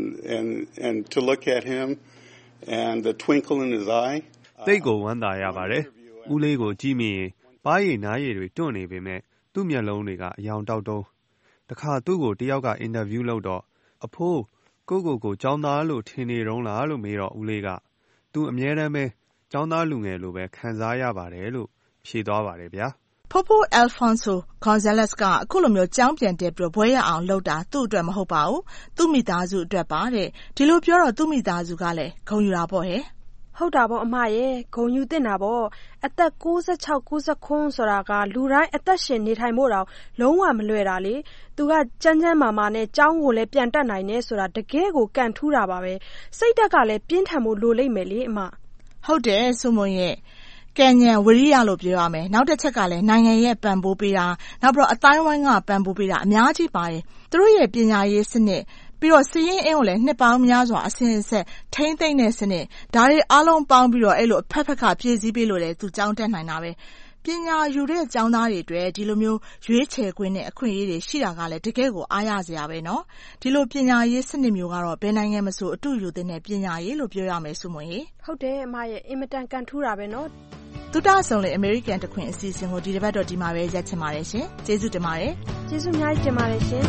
and to look at him and the twinkle in his eye တိတ်ကိုဝမ်းသာရပါတယ်ဦးလေးကိုကြည့်မိရင်ပါးရည်နားရည်တွေတွန့်နေပေမဲ့သူ့မျက်လုံးတွေကအယောင်တောက်တုံးတခါသူ့ကိုတယောက်ကအင်တာဗျူးလုပ်တော့အဖိုးကိုကျောင်းသားလို့ထင်နေတုံးလားလို့မေးတော့ဦးလေးကသူအမြဲတမ်းပဲကျောင်းသားလူငယ်လိုပဲခံစားရပါတယ်လို့ဖြေသွားပါတယ်ဗျာဖိုးဖိုး Alfonso Gonzalez ကအခုလိုမျိုးကျောင်းပြန်တက်ပြီးဘွဲရအောင်လုပ်တာသူ့အတွက်မဟုတ်ပါဘူးသူ့မိသားစုအတွက်ပါတဲ့ဒီလိုပြောတော့သူ့မိသားစုကလည်းဂုဏ်ယူတာပေါ့ဟဲ့ဟုတ်တာပေါ့အမရဲ့ဂုဏ်ယူတင်တာပေါ့အသက်96 99ဆိုတာကလူတိုင်းအသက်ရှင်နေထိုင်ဖို့တောင်လုံးဝမလွယ်တာလေသူကကျန်းကျန်းမာမာနဲ့ကျောင်းကိုလည်းပြန်တက်နိုင်နေဆိုတာတကယ်ကိုကန်ထူးတာပါပဲစိတ်ဓာတ်ကလည်းပြင်းထန်ဖို့လိုလိမ့်မယ်လေအမဟုတ်တယ်ဆုမွန်ရဲ့ကံဉဏ်ဝရိယလို့ပြောရမယ်နောက်တစ်ချက်ကလည်းနိုင်ငံရဲ့ပံ့ပိုးပေးတာနောက်ပြီးတော့အတိုင်းဝိုင်းကပံ့ပိုးပေးတာအများကြီးပါတယ်သူတို့ရဲ့ပညာရေးစနစ်ပြီးတော့စီးရင်အင်းကိုလည်းနှစ်ပေါင်းများစွာအစဉ်အဆက်ထိမ့်သိမ့်တဲ့စနစ်ဒါတွေအားလုံးပေါင်းပြီးတော့အဲ့လိုအဖက်ဖက်ကပြည့်စည်ပေးလို့လေသူကျောင်းတက်နိုင်တာပဲပညာယူတဲ့ကျောင်းသားတွေအတွက်ဒီလိုမျိုးရွေးချယ်ခွင့်နဲ့အခွင့်အရေးတွေရှိတာကလည်းတကယ်ကိုအားရစရာပဲเนาะဒီလိုပညာရေးစနစ်မျိုးကတော့ဘယ်နိုင်ငံမဆိုအတူယူတဲ့ပညာရေးလို့ပြောရမယ်ဆုမွန်ရေဟုတ်တယ်အမရဲ့အင်မတန်ကန်ထူးတာပဲเนาะသုတဆောင်လေအမေရိကန်တခွင်အစီအစဉ်ကိုဒီတစ်ပတ်တော့ဒီမှာပဲရပ်ချင်ပါတယ်ရှင်ကျေးဇူးတင်ပါတယ်ကျေးဇူးအများကြီးတင်ပါတယ်ရှင်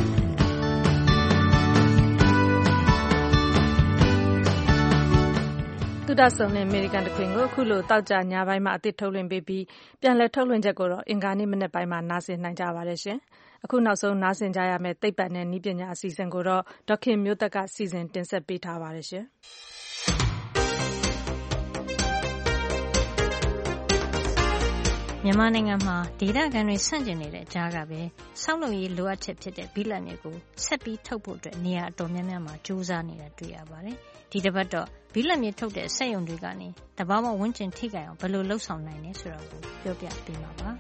သုတဆောင်လေအမေရိကန်တခွင်ကိုအခုလိုတောက်ကြညပိုင်းမှာအသစ်ထုတ်လွှင့်ပေးပြီးပြန်လည်ထုတ်လွှင့်ချက်ကိုတော့အင်္ဂါနေ့မနေ့ပိုင်းမှာနားဆင်နိုင်ကြပါတယ်ရှင်အခုနောက်ဆုံးနားဆင်ကြရမယ့်သိပ္ပံနဲ့နည်းပညာအစီအစဉ်ကိုတော့ဒေါက်ခင်မျိုးသက်ကစီစဉ်တင်ဆက်ပေးထားပါတယ်ရှင်မြန်မာနိုင်ငံမှာဒေသခံတွေဆန့်ကျင်နေတဲ့ကြားကပဲဆောက်လုပ်ရေးလိုအပ်ချက်ဖြစ်တဲ့ဘိလပ်မြေကိုဆက်ပြီးထုတ်ဖို့အတွက်နေရာအတော်များများမှာကြိုးစားနေတာတွေ့ရပါတယ်။ဒီတစ်ပတ်တော့ဘိလပ်မြေထုတ်တဲ့စက်ရုံတွေကနေတဘာဝဝန်းကျင်ထိခိုက်အောင်ဘယ်လိုလုပ်ဆောင်နိုင်လဲဆိုတာကိုပြောပြပေးမှာပါ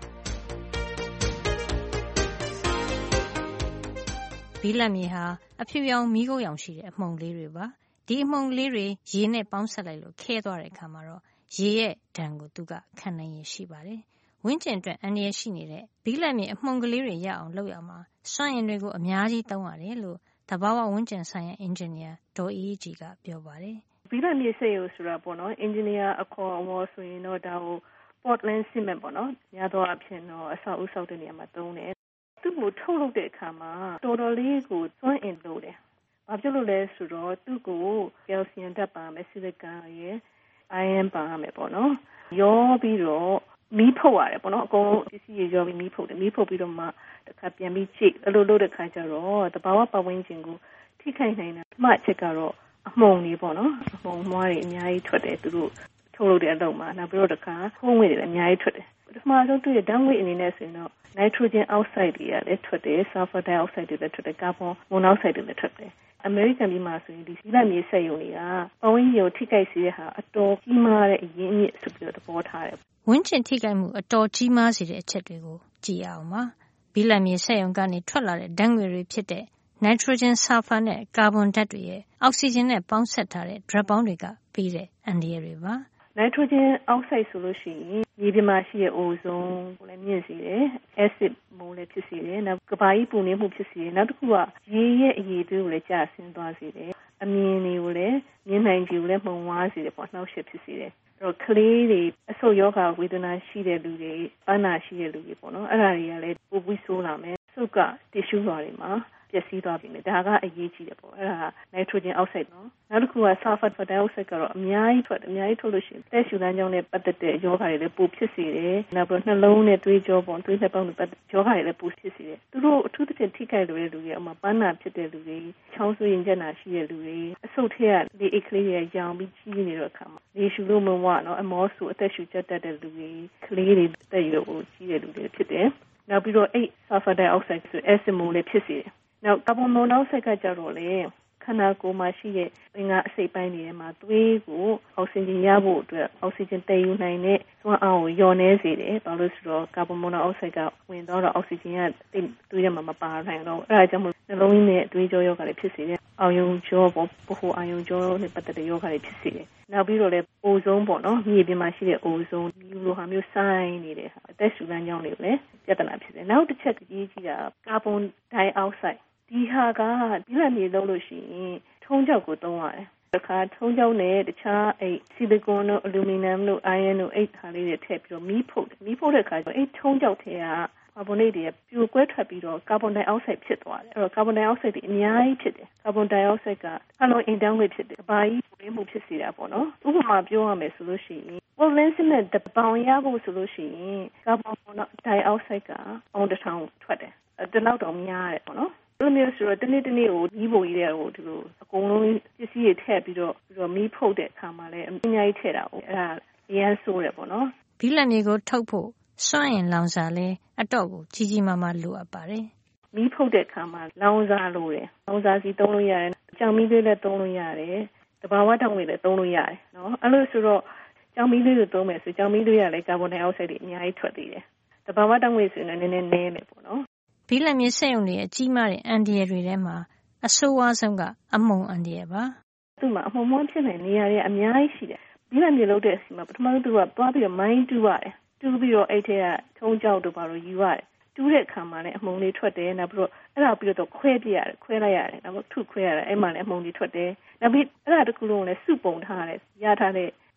။ဘိလပ်မြေဟာအဖြူရောင်မီးခိုးရောင်ရှိတဲ့အမှုန်လေးတွေပါ။ဒီအမှုန်လေးတွေရေနဲ့ပေါင်းဆက်လိုက်လို့ခဲသွားတဲ့အခါမှာတော့ရေရဲ့ဓာတ်ကိုသူကခံနိုင်ရရှိပါတယ်။ဝင်းကျင်အတွက်အန္တရာယ်ရှိနေတဲ့ဘိလပ်မြေအမှုန်ကလေးတွေရအောင်လုပ်ရမှာစွမ်းအင်တွေကိုအများကြီးသုံးရတယ်လို့သဘာဝဝန်းကျင်ဆိုင်ရာအင်ဂျင်နီယာဒေါ်အေးကြီးကပြောပါတယ်ဘိလပ်မြေစက်ရုံဆိုတာပေါ့နော်အင်ဂျင်နီယာအခေါ်အဝေါ်ဆိုရင်တော့ဒါကို Portland Cement ပေါ့နော်များသောအားဖြင့်တော့အဆောက်အဦဆောက်တဲ့နေရာမှာသုံးတယ်သူ့ကိုထုတ်လုပ်တဲ့အခါမှာတော်တော်လေးကိုစွမ်းအင်လိုတယ်ဘာဖြစ်လို့လဲဆိုတော့သူ့ကိုကယ်လ်ဆီယမ်ဓာတ်ပါမယ်ဆီလီကွန်ရယ်အိုင်ယန်ပါမယ်ပေါ့နော်ရောပြီးတော့မီးဖုတ်ရတယ်ပေါ့နော်အကုန်လုံးပစ္စည်းတွေရောပြီးမီးဖုတ်တယ်မီးဖုတ်ပြီးတော့မှတစ်ခါပြန်ပြီးချိတ်အဲ့လိုလုပ်တဲ့ခါကျတော့တဘာဝပတ်ဝန်းကျင်ကိုထိခိုက်နိုင်တာမှအချက်ကတော့အမှုန်တွေပေါ့နော်အမှုန်မွားတွေအများကြီးထွက်တယ်သူတို့ထုတ်လုပ်တဲ့အလုပ်မှာနောက်ပြီးတော့တစ်ခါဖုံးငွေတွေလည်းအများကြီးထွက်တယ်ပထမဆုံးတွေ့တဲ့ဓာတ်ငွေအနေနဲ့ဆိုရင်တော့ nitrogen oxide တွေကလည်းထွက်တယ် sulfur dioxide တွေလည်းထွက်တယ် carbon monoxide တွေလည်းထွက်တယ်အမေရိကန်ပြည်မှာဆိုရင်ဒီဘိလပ်မြေစက်ရုံတွေကပတ်ဝန်းကျင်ကိုထိခိုက်စေတဲ့ဟာအတော်ကြီးမားတဲ့အရင်းအမြစ်ဆိုပြီးတော့သဘောထားတယ်ဝန်းကျင်ထိခိုက်မှုအတော်ကြီးမားစေတဲ့အချက်တွေကိုကြည့်ရအောင်ပါဘိလပ်မြေစက်ရုံကနေထွက်လာတဲ့ဓာတ်ငွေတွေဖြစ်တဲ့ nitrogen sulfur နဲ့ carbon ဓာတ်တွေရဲ့အောက်ဆီဂျင်နဲ့ပေါင်းစပ်ထားတဲ့ drop ပေါင်းတွေကပေးတဲ့အန္တရာယ်တွေပါ nitrogen oxide ဆိုလို့ရှိရင်မြေပြင်မှာရှိတဲ့ ozone ကိုလည်းမြင့်စေတယ် acid မိုးလည်းဖြစ်စေတယ်နောက်ကဘာကြီးပူနေမှုဖြစ်စေတယ်နောက်တစ်ခုကရေရဲ့အရည်အသွေးကိုလည်းကျဆင်းသွားစေတယ်အမြင်တွေကိုလည်းမြင်နိုင်ကြကိုလည်းမှုန်ဝါးစေတယ်ပေါ့နှောက်ယှက်ဖြစ်စေတယ်တော့ကလေးတွေအဆုတ်ယောဂဝေဒနာရှိတဲ့လူတွေပန်းနာရှိတဲ့လူတွေပေါ့နော်အဲ့ဒါတွေကလည်းပိုပြီးဆိုးလာမယ်ဆုတ်ကတစ်ရှူးသွားတွေမှာပျက်စီးသွားပြီလေဒါကအရေးကြီးတယ်ပေါ့အဲ့ဒါက nitrogen oxide နော်နောက်တစ်ခုက sulfur dioxide ကတော့အများကြီးထွက်လို့ရှိရင်တက်ရှူလမ်းကြောင်းနဲ့ပတ်သက်တဲ့ယောဂတွေလည်းပိုဖြစ်စေတယ်နောက်ပြီးနှလုံးနဲ့သွေးကြောပေါ့သွေးလက်ပေါင်းတွေပတ်သက်ယောဂတွေလည်းပိုဖြစ်စေတယ်သူတို့အထူးသဖြင့်ထိခိုက်လို့တဲ့လူတွေအမှပန်းနာဖြစ်တဲ့လူတွေချောင်းဆိုးရင်ကျက်နာရှိတဲ့လူတွေအဆုတ်ထဲကလေအိတ်ကလေးတွေရောင်ပြီးကြီးနေတဲ့အခါမှာလေရှူလို့မဝနော်အမောဆူအသက်ရှူကျက်တတ်တဲ့လူတွေကလေးတွေတက်ရွယ်ကိုကြီးတဲ့လူတွေဖြစ်တယ်နောက်ပြီးတော့အဲ့ sulfur dioxide ဆို acid မိုးလည်းဖြစ်စေတယ်နောက်ကာဗွန်မိုနိုက်ဆိုဒ်ကကြတော့လေခန္ဓာကိုယ်မှာရှိတဲ့အင်္ဂါအစိတ်ပိုင်းတွေမှာသွေးကိုအောက်ဆီဂျင်ရဖို့အတွက်အောက်ဆီဂျင်တည်ယူနိုင်တဲ့စွမ်းအားကိုလျော့နည်းစေတယ်။ဘာလို့ဆိုတော့ကာဗွန်မိုနိုက်ဆိုဒ်ကဝင်တော့အောက်ဆီဂျင်ကသွေးထဲမှာမပါနိုင်တော့အဲ့ဒါကြောင့်မို့နှလုံးနဲ့သွေးကြောယောဂတွေဖြစ်စေတယ်။အာယုံကြောပေါ့ဗဟိုအာယုံကြောနဲ့ပတ်သက်တဲ့ယောဂတွေဖြစ်စေတယ်။နောက်ပြီးတော့လည်းအိုဇုံးပေါ့နော်မြေပြင်မှာရှိတဲ့အိုဇုံးဒီလိုဟာမျိုးဆိုင်းနေတဲ့ဟာအသက်ရှူလမ်းကြောင်းတွေကိုလည်းပြဿနာဖြစ်တယ်။နောက်တစ်ချက်ကြီးကြီးတာကာဗွန်ဒိုင်အောက်ဆိုဒ်ဒီဟာကဘိလပ်မြေလုပ်လို့ရှိရင်ထုံးကျောက်ကိုသုံးရတယ်။တစ်ခါထုံးကျောက်နဲ့တခြားဆီလီကွန်တို့အလူမီနီယမ်တို့အိုင်ယန်တို့ဟာလေးတွေထည့်ပြီးတော့မီးဖုတ်တယ်။မီးဖုတ်တဲ့အခါကျတော့ထုံးကျောက်ထဲကကာဗွန်ဒိတ်တွေပြိုကွဲထွက်ပြီးတော့ကာဗွန်ဒိုင်အောက်ဆိုဒ်ဖြစ်သွားတယ်။အဲ့တော့ကာဗွန်ဒိုင်အောက်ဆိုဒ်တွေအများကြီးဖြစ်တယ်။ကာဗွန်ဒိုင်အောက်ဆိုဒ်ကအလုံးအင်တန်းဝေဖြစ်တယ်။ဘာကြီးပူမှုဖြစ်စေတာပေါ့နော်။ဥပမာပြောရမယ်ဆိုလို့ရှိရင်Portland Cement တပေါင်ရဖို့ဆိုလို့ရှိရင်ကာဗွန်ဒိုင်အောက်ဆိုဒ်ကပေါင်တစ်ထောင်ထွက်တယ်။တလောက်တော့များတယ်ပေါ့နော်။လိုမျိုးဆိုတော့တနေ့ကိုမီးပုံကြီးတဲ့ဒီလိုအကုန်လုံးပစ္စည်းတွေထည့်ပြီးတော့မီးဖုတ်တဲ့အခါမှာလည်းအများကြီးထည့်တာ။အဲ့ဒါအရန်ဆိုးတယ်ပေါ့နော်။ဘိလပ်မြေကိုထုတ်ဖို့စွမ်းအင်လောင်စာလဲအတော့ကိုကြီးကြီးမားမားလိုအပ်ပါတယ်။မီးဖုတ်တဲ့အခါမှာလောင်စာလိုတယ်။လောင်စာစီသုံးလို့ရတယ်။ကြောင်မီးလေးလည်းသုံးလို့ရတယ်။တဘာဝဓာတ်ငွေလည်းသုံးလို့ရတယ်နော်။အဲ့လိုဆိုတော့ကြောင်မီးလေးကိုသုံးမယ်ဆိုကြောင်မီးလေးကလည်းကာဗွန်ဒိုင်အောက်ဆိုဒ်တွေအများကြီးထွက်သေးတယ်။တဘာဝဓာတ်ငွေဆိုရင်လည်းနည်းနည်းမယ်ပေါ့နော်။ဘိလပ်မြေစက်ရုံတွေရဲ့ကြီးမားတဲ့အန္တရာယ်တွေထဲမှာအဆိုးဝါးဆုံးကအမှုန်အန္တရာယ်ပါ။သူ့မှာအမှုန်မွန်းဖြစ်နေတဲ့နေရာတွေအများကြီးရှိတယ်။ဘိလပ်မြေလုပ်တဲ့အစီမှာပထမဆုံးသူကသွားပြီးတော့မိုင်းတူးရတယ်။တူးပြီးတော့အဲ့ထဲကထုံးကြောက်တို့ဘာလို့ယူရတယ်။တူးတဲ့အခါမှာလည်းအမှုန်တွေထွက်တယ်။နောက်ပြီးတော့အဲ့ဒါပြီးတော့ခွဲပြရတယ်။ခွဲလိုက်ရတယ်။နောက်ထုခွဲရတယ်။အဲ့မှာလည်းအမှုန်တွေထွက်တယ်။နောက်ပြီးအဲ့ဒါတခုလုံးလည်းစုပုံထားရတယ်။ရထားတဲ့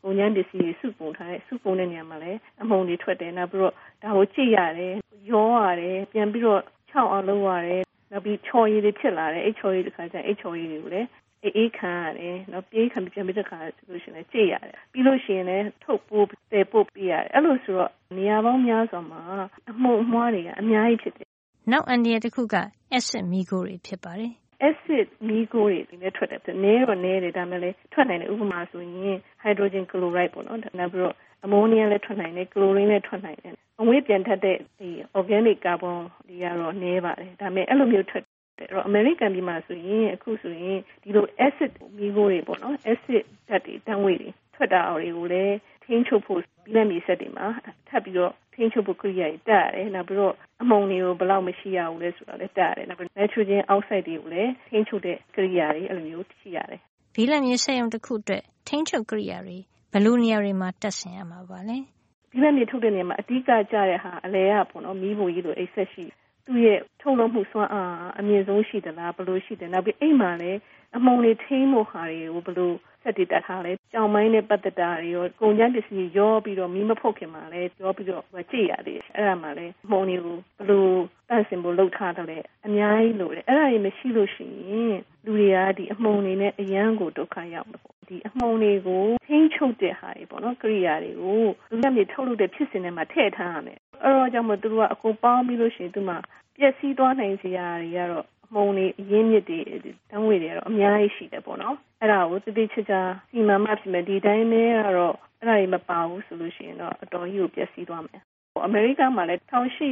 ကုန်ကျန်းပစ္စည်းတွေစုပုံထားတဲ့စုပုံတဲ့နေရာမှာလည်းအမှုန်တွေထွက်တယ်နောက်ပြီးတော့ဒါကိုကြည့်ရတယ်ရောရတယ်ပြန်ပြီးတော့ခြောက်အောင်လုပ်ရတယ်နောက်ပြီးချော်ရည်တွေဖြစ်လာတယ်အဲ့ချော်ရည်တစ်ခါကျအဲ့ချော်ရည်တွေကိုလည်းအေးခံရတယ်နောက်ပြေးခံပြန်ပြီးတစ်ခါဆိုလို့ရှိရင်လည်းကြည့်ရတယ်ပြီးလို့ရှိရင်လည်းထုတ်ပိုးတည်ပို့ပြရတယ်အဲ့လိုဆိုတော့နေရာပေါင်းများစွာမှာအမှုန်အမွှားတွေကအများကြီးဖြစ်တယ်နောက်အန်ဒီရတစ်ခုက acid မီးခိုးတွေဖြစ်ပါတယ် acid မီးခိုးတွေလည်းထွက်တယ်နည်းတော့နည်းတယ်ဒါမှလည်းထွက်နိုင်တယ်ဥပမာဆိုရင် hydrogen chloride ပေါ့နော်နောက်ပြီးတော့အမိုနီယာလည်းထွက်နိုင်တယ်ကလိုရင်းလည်းထွက်နိုင်တယ်အငွေ့ပြန်ထက်တဲ့ဒီ organic carbon တွေကတော့နည်းပါတယ်ဒါပေမဲ့အဲ့လိုမျိုးထွက်တယ်အဲ့တော့ American ပြည်မှာဆိုရင်အခုဆိုရင်ဒီလို acid မီးခိုးတွေပေါ့နော် acid ဓာတ်တွေတန်းဝေးတွေထွက်တာတွေကိုလည်းထိန်းချုပ်ဖို့ပြီးလက်မီဆက်တွေမှာထပ်ပြီးတော့ထိန်းချုပ်ဖို့ကိရိယာတွေတက်ရတယ်နောက်ပြီးတော့အမှုန်တွေကိုဘယ်လောက်မရှိရဘူးလဲဆိုတာလည်းတက်ရတယ်နောက်ပြီး nitrogen oxide တွေကိုလည်းထိန်းချုပ်တဲ့ကိရိယာတွေအဲ့လိုမျိုးရှိရတယ်ဘီလက်မြေစက်ရုံတစ်ခုအတွက်ထိန်းချုပ်ကိရိယာတွေဘယ်လိုနေရာတွေမှာတက်ဆင်ရမှာပါလဲဘီလက်မြေထုတ်တဲ့နေရာမှာအဓိကကျတဲ့ဟာအလဲရပေါ့နော်မီးဖိုကြီးလိုအိတ်ဆက်ရှိသူ့ရဲ့ထုတ်လုပ်မှုစွမ်းအားအမြင့်ဆုံးရှိသလားဘယ်လိုရှိတယ်နောက်ပြီးအိမ်မှာလည်းအမှုန်တွေထိန်းဖို့ဟာတွေကိုဘယ်လိုဆက်တည်တတ်ထားလဲကြောင်မိုင်းနဲ့ပတ်သက်တာတွေရောကုန်ကျန်းပစ္စည်းရောပြီးတော့မီးမဖုတ်ခင်မှာလည်းရောပြီးတော့ကြည့်ရတယ်အဲ့ဒါမှလည်းအမှုန်တွေကိုဘယ်လိုတန့်စင်ဖို့လုပ်ထားတယ်လဲအများကြီးလို့တယ်အဲ့ဒါတွေမရှိလို့ရှိရင်လူတွေကဒီအမှုန်တွေနဲ့အရန်ကိုဒုက္ခရောက်မှာပေါ့ဒီအမှုန်တွေကိုထိန်းချုပ်တဲ့ဟာတွေပေါ့နော်ကိရိယာတွေကိုလူလက်မြေထုတ်လုပ်တဲ့ဖြစ်စဉ်တွေမှာထည့်ထားရမယ်အဲ့တော့ကြောင့်မို့သူတို့ကအကုန်ပေါင်းပြီးလို့ရှိရင်သူမှပျက်စီးသွားနိုင်စရာတွေကတော့အမှုန်တွေအရင်းမြစ်တွေတန်းဝေတွေကတော့အများကြီးရှိတယ်ပေါ့နော်အဲ့ဒါကိုတတိချာချာစီမံမှဖြစ်မယ်ဒီတိုင်းနဲ့ကတော့အဲ့ဒါတွေမပါဘူးဆိုလို့ရှိရင်တော့အတော်ကြီးကိုပျက်စီးသွားမယ်အမေရိကန်မှာလည်း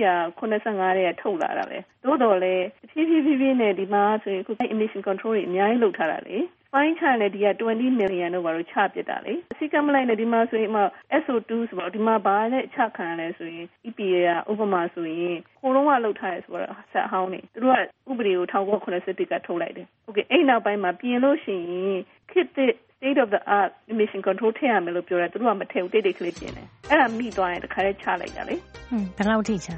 1885ရဲ့ထုတ်လာတာပဲသို့တော်လည်းဖြည်းဖြည်းနဲ့ဒီမှာဆိုရင်အခု emission control တွေအများကြီးလုပ်ထားတာလေပိုင်းချလည်းဒီက20 million တော့ဘာလို့ချပစ်တာလေအစိကမလိုက်နဲ့ဒီမှာဆိုရင်SO2 ဆိုတော့ဒီမှာဘာနဲ့ချခံရလဲဆိုရင် EPA ကဥပမာဆိုရင်ခိုးလုံးကလောက်ထားရဲဆိုတော့ဆက်ဟောင်းနေသူတို့ကဥပဒေကို1981ကထုတ်လိုက်တယ်။ Okay အဲ့နောက်ပိုင်းမှာပြင်လို့ရှိရင်ခေတ်သစ် state of the art emission control ထည့်ရမယ်လို့ပြောတယ်သူတို့ကမထည့်ဘူးတိတ်ကလေးပြင်တယ်။အဲ့ဒါမိသွားရင်တခါတည်းချလိုက်တာလေ။ဘယ်လောက်ထိချ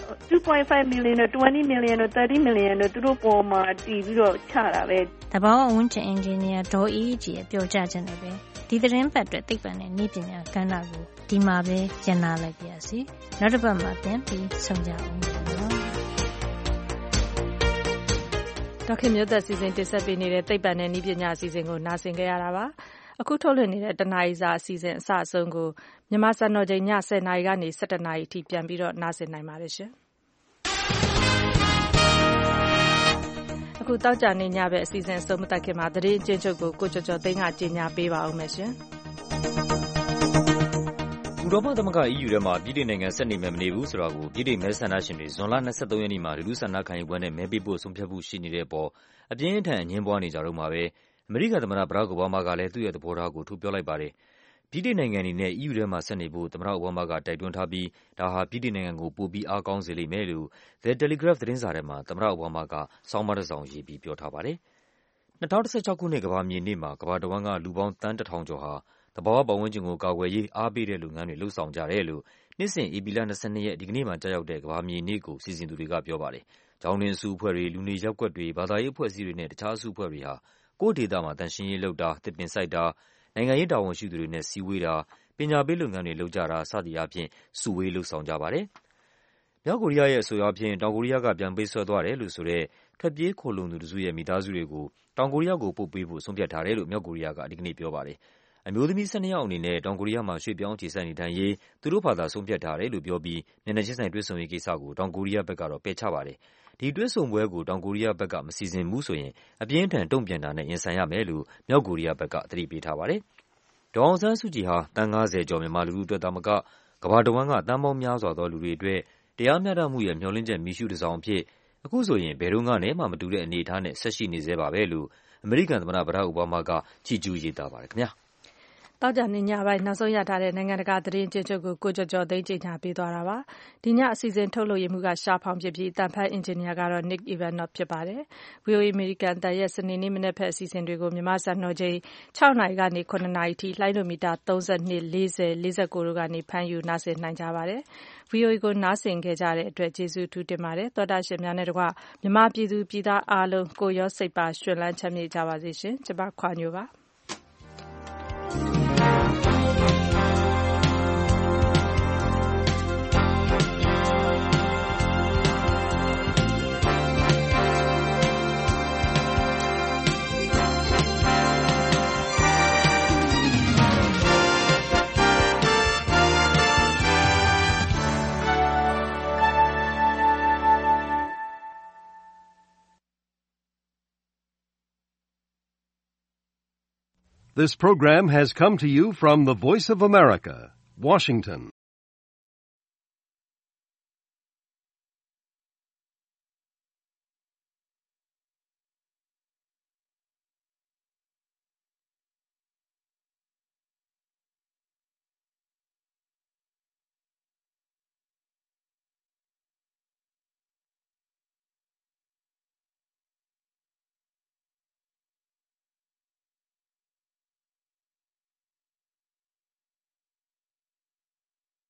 2.5 million နဲ့20 million နဲ့30 million နဲ့သူတို့ပေါ်မှာတည်ပြီးတော့ချတာပဲတဘာဝဝန်ကျင်အင်ဂျင်နီယာဒေါ်အေးကြီးရဲ့ပြောကြားချက်နဲ့ပဲဒီသတင်းပတ်အတွက်သိပ္ပံနဲ့နည်းပညာကဏ္ဍကိုဒီမှာပဲကျန်နာလိုက်ပါရစေနောက်တစ်ပတ်မှာပြန်ပြီးဆုံကြအောင်ပါဒေါက်ခင်မျိုးသက်စီစဉ်တင်ဆက်ပေးနေတဲ့သိပ္ပံနဲ့နည်းပညာအစီအစဉ်ကိုနားဆင်ကြရတာပါအခုထုတ်လွှင့်နေတဲ့တနာရီစာအစီအစဉ်အစအဆုံးကိုမြန်မာစံတော်ချိန်ည10:00နာရီကနေ17:00နာရီအထိပြန်ပြီးတော့နားဆင်နိုင်ပါတယ်ရှင်အခုတောက်ကြနေညပဲအစီအစဉ်အဆုံးမတက်ခင်မှာသတင်းအကျဉ်းချုပ်ကိုကိုကျော်ကျော်သိန်းကကြေညာပေးပါဦးမယ်ရှင်ဥရောပသမဂ္ဂ EU ထဲမှာပြည်ထောင်နိုင်ငံဆက်နေမယ်မနေဘူးဆိုတာကိုပြည်ထောင်မဲဆန္ဒရှင်တွေဇွန်လ23ရက်နေ့မှာလူထုဆန္ဒခံယူပွဲနဲ့မဲပေးဖို့ဆုံးဖြတ်ဖို့ရှိနေတဲ့အပေါ်အပြင်းအထန်အငြင်းပွားနေကြတော့မှာပဲအမေရိကန်သမ္မတဘရက်အိုဘားမားကလည်းသူ့ရဲ့သဘောထားကိုထုတ်ပြောလိုက်ပါတယ်။ပြည်ထောင်နိုင်ငံအနေနဲ့ EU ထဲမှာဆက်နေဖို့သမ္မတအိုဘားမားကတိုက်တွန်းထားပြီးဒါဟာပြည်ထောင်နိုင်ငံကိုပိုပြီးအားကောင်းစေလိမ့်မယ်လို့ The Telegraph သတင်းစာထဲမှာသမ္မတအိုဘားမားကဆောင်းပါးတစ်စောင်ရေးပြီးပြောထားပါတယ်။2016ခုနှစ်ကမ္ဘာမြေနေ့မှာကမ္ဘာတဝန်းကလူပေါင်းသန်း1,000 ကျော်ဟာသဘာဝပတ်ဝန်းကျင်ကိုကာကွယ်ရေးအားပေးတဲ့လုပ်ငန်းတွေလုပ်ဆောင်ကြတယ်လို့နှစ်စဉ်ဧပြီလ22ရက်ဒီကနေ့မှာကြာရောက်တဲ့ကမ္ဘာမြေနေ့ကိုစီစဉ်သူတွေကပြောပါတယ်။ကျောင်းတွင်းအစုအဖွဲ့တွေလူနေရပ်ကွက်တွေဘာသာရေးအဖွဲ့အစည်းတွေနဲ့တခြားအစုအဖွဲ့တွေဟာကိုယ့်ဒေသမှာတန်ရှင်းရေးလုပ်တာသစ်ပင်စိုက်တာနိုင်ငံရေးတာဝန်ရှိသူတွေနဲ့စည်းဝေးတာပညာပေးလုပ်ငန်းတွေလုပ်ကြတာစသည်အားဖြင့်စုဝေးလုပ်ဆောင်ကြပါတယ်။မြောက်ကိုရီးယားရဲ့အဆိုအရတောင်ကိုရီးယားကပြန်ပေးဆွဲသွားတယ်လို့ဆိုတဲ့ထွက်ပြေးခိုလှုံသူတစုရဲ့မိသားစုတွေကိုတောင်ကိုရီးယားကိုပို့ပေးဖို့ဆုံးဖြတ်ထားတယ်လို့မြောက်ကိုရီးယားကဒီကနေ့ပြောပါတယ်။အမျိုးသမီး12ယောက်အနေနဲ့တောင်ကိုရီးယားမှာရွှေ့ပြောင်းအခြေစိုက်နေထိုင်ရေးသူတို့ဘာသာဆုံးဖြတ်ထားတယ်လို့ပြောပြီးမျက်နှာချင်းဆိုင်တွေ့ဆုံရေးကိစ္စကိုတောင်ကိုရီးယားဘက်ကတော့ပယ်ချပါတယ်။ဒီတွေ့ဆုံပွဲကိုတောင်ကိုရီးယားဘက်ကမစီစဉ်ဘူးဆိုရင်အပြင်းထန်တုံ့ပြန်တာနဲ့ရင်ဆိုင်ရမယ်လို့မြောက်ကိုရီးယားဘက်ကသတိပေးထားပါတယ်။ဒေါ်အောင်ဆန်းစုကြည်ဟာသန်း90ကျော်မြန်မာလူထုအတွက်သာမကကမ္ဘာတဝန်းကသန်းပေါင်းများစွာသောလူတွေအတွက်တရားမျှတမှုရဲ့မျှော်လင့်ချက်မီးရှုးတစ်စောင်အဖြစ်အခုဆိုရင်ဘယ်တော့မှမတူတဲ့အနေအထားနဲ့ဆက်ရှိနေသေးပါပဲလို့အမေရိကန်သမ္မတဘရက်အိုဘားမားကချီးကျူးရေးသားပါတယ်ခင်ဗျာတောက်ကြနေညပိုင်းနောက်ဆုံးရထားတဲ့နိုင်ငံတကာသတင်းအကျဉ်းချုပ်ကိုကိုကျော်ကျော်သိန်းကြေညာပေးသွားတာပါ။ဒီညအစီအစဉ်ထုတ်လုပ်ရမှုကရှားဖောင်ဖြစ်ပြီးအတန်ဖတ်အင်ဂျင်နီယာကတော့ Nick Ivanov ဖြစ်ပါတယ်။ VOA American တန်ရဲ့စနေနေ့မနက်ဖက်အစီအစဉ်တွေကိုမြန်မာစံတော်ချိန်6နာရီကနေ9နာရီထိလိုင်းဒိုမီတာ32 40 49တို့ကနေဖမ်းယူနားဆင်နိုင်ကြပါတယ်။ VOA ကိုနားဆင်ခဲ့ကြတဲ့အတွက်ကျေးဇူးထူးတင်ပါတယ်။သောတာရှင်များနဲ့တကွမြန်မာပြည်သူပြည်သားအားလုံးကိုရောစိတ်ပါရှင်လန်းချမ်းမြေ့ကြပါစေရှင်။ကျွန်မခွာညိုပါ This program has come to you from the Voice of America, Washington.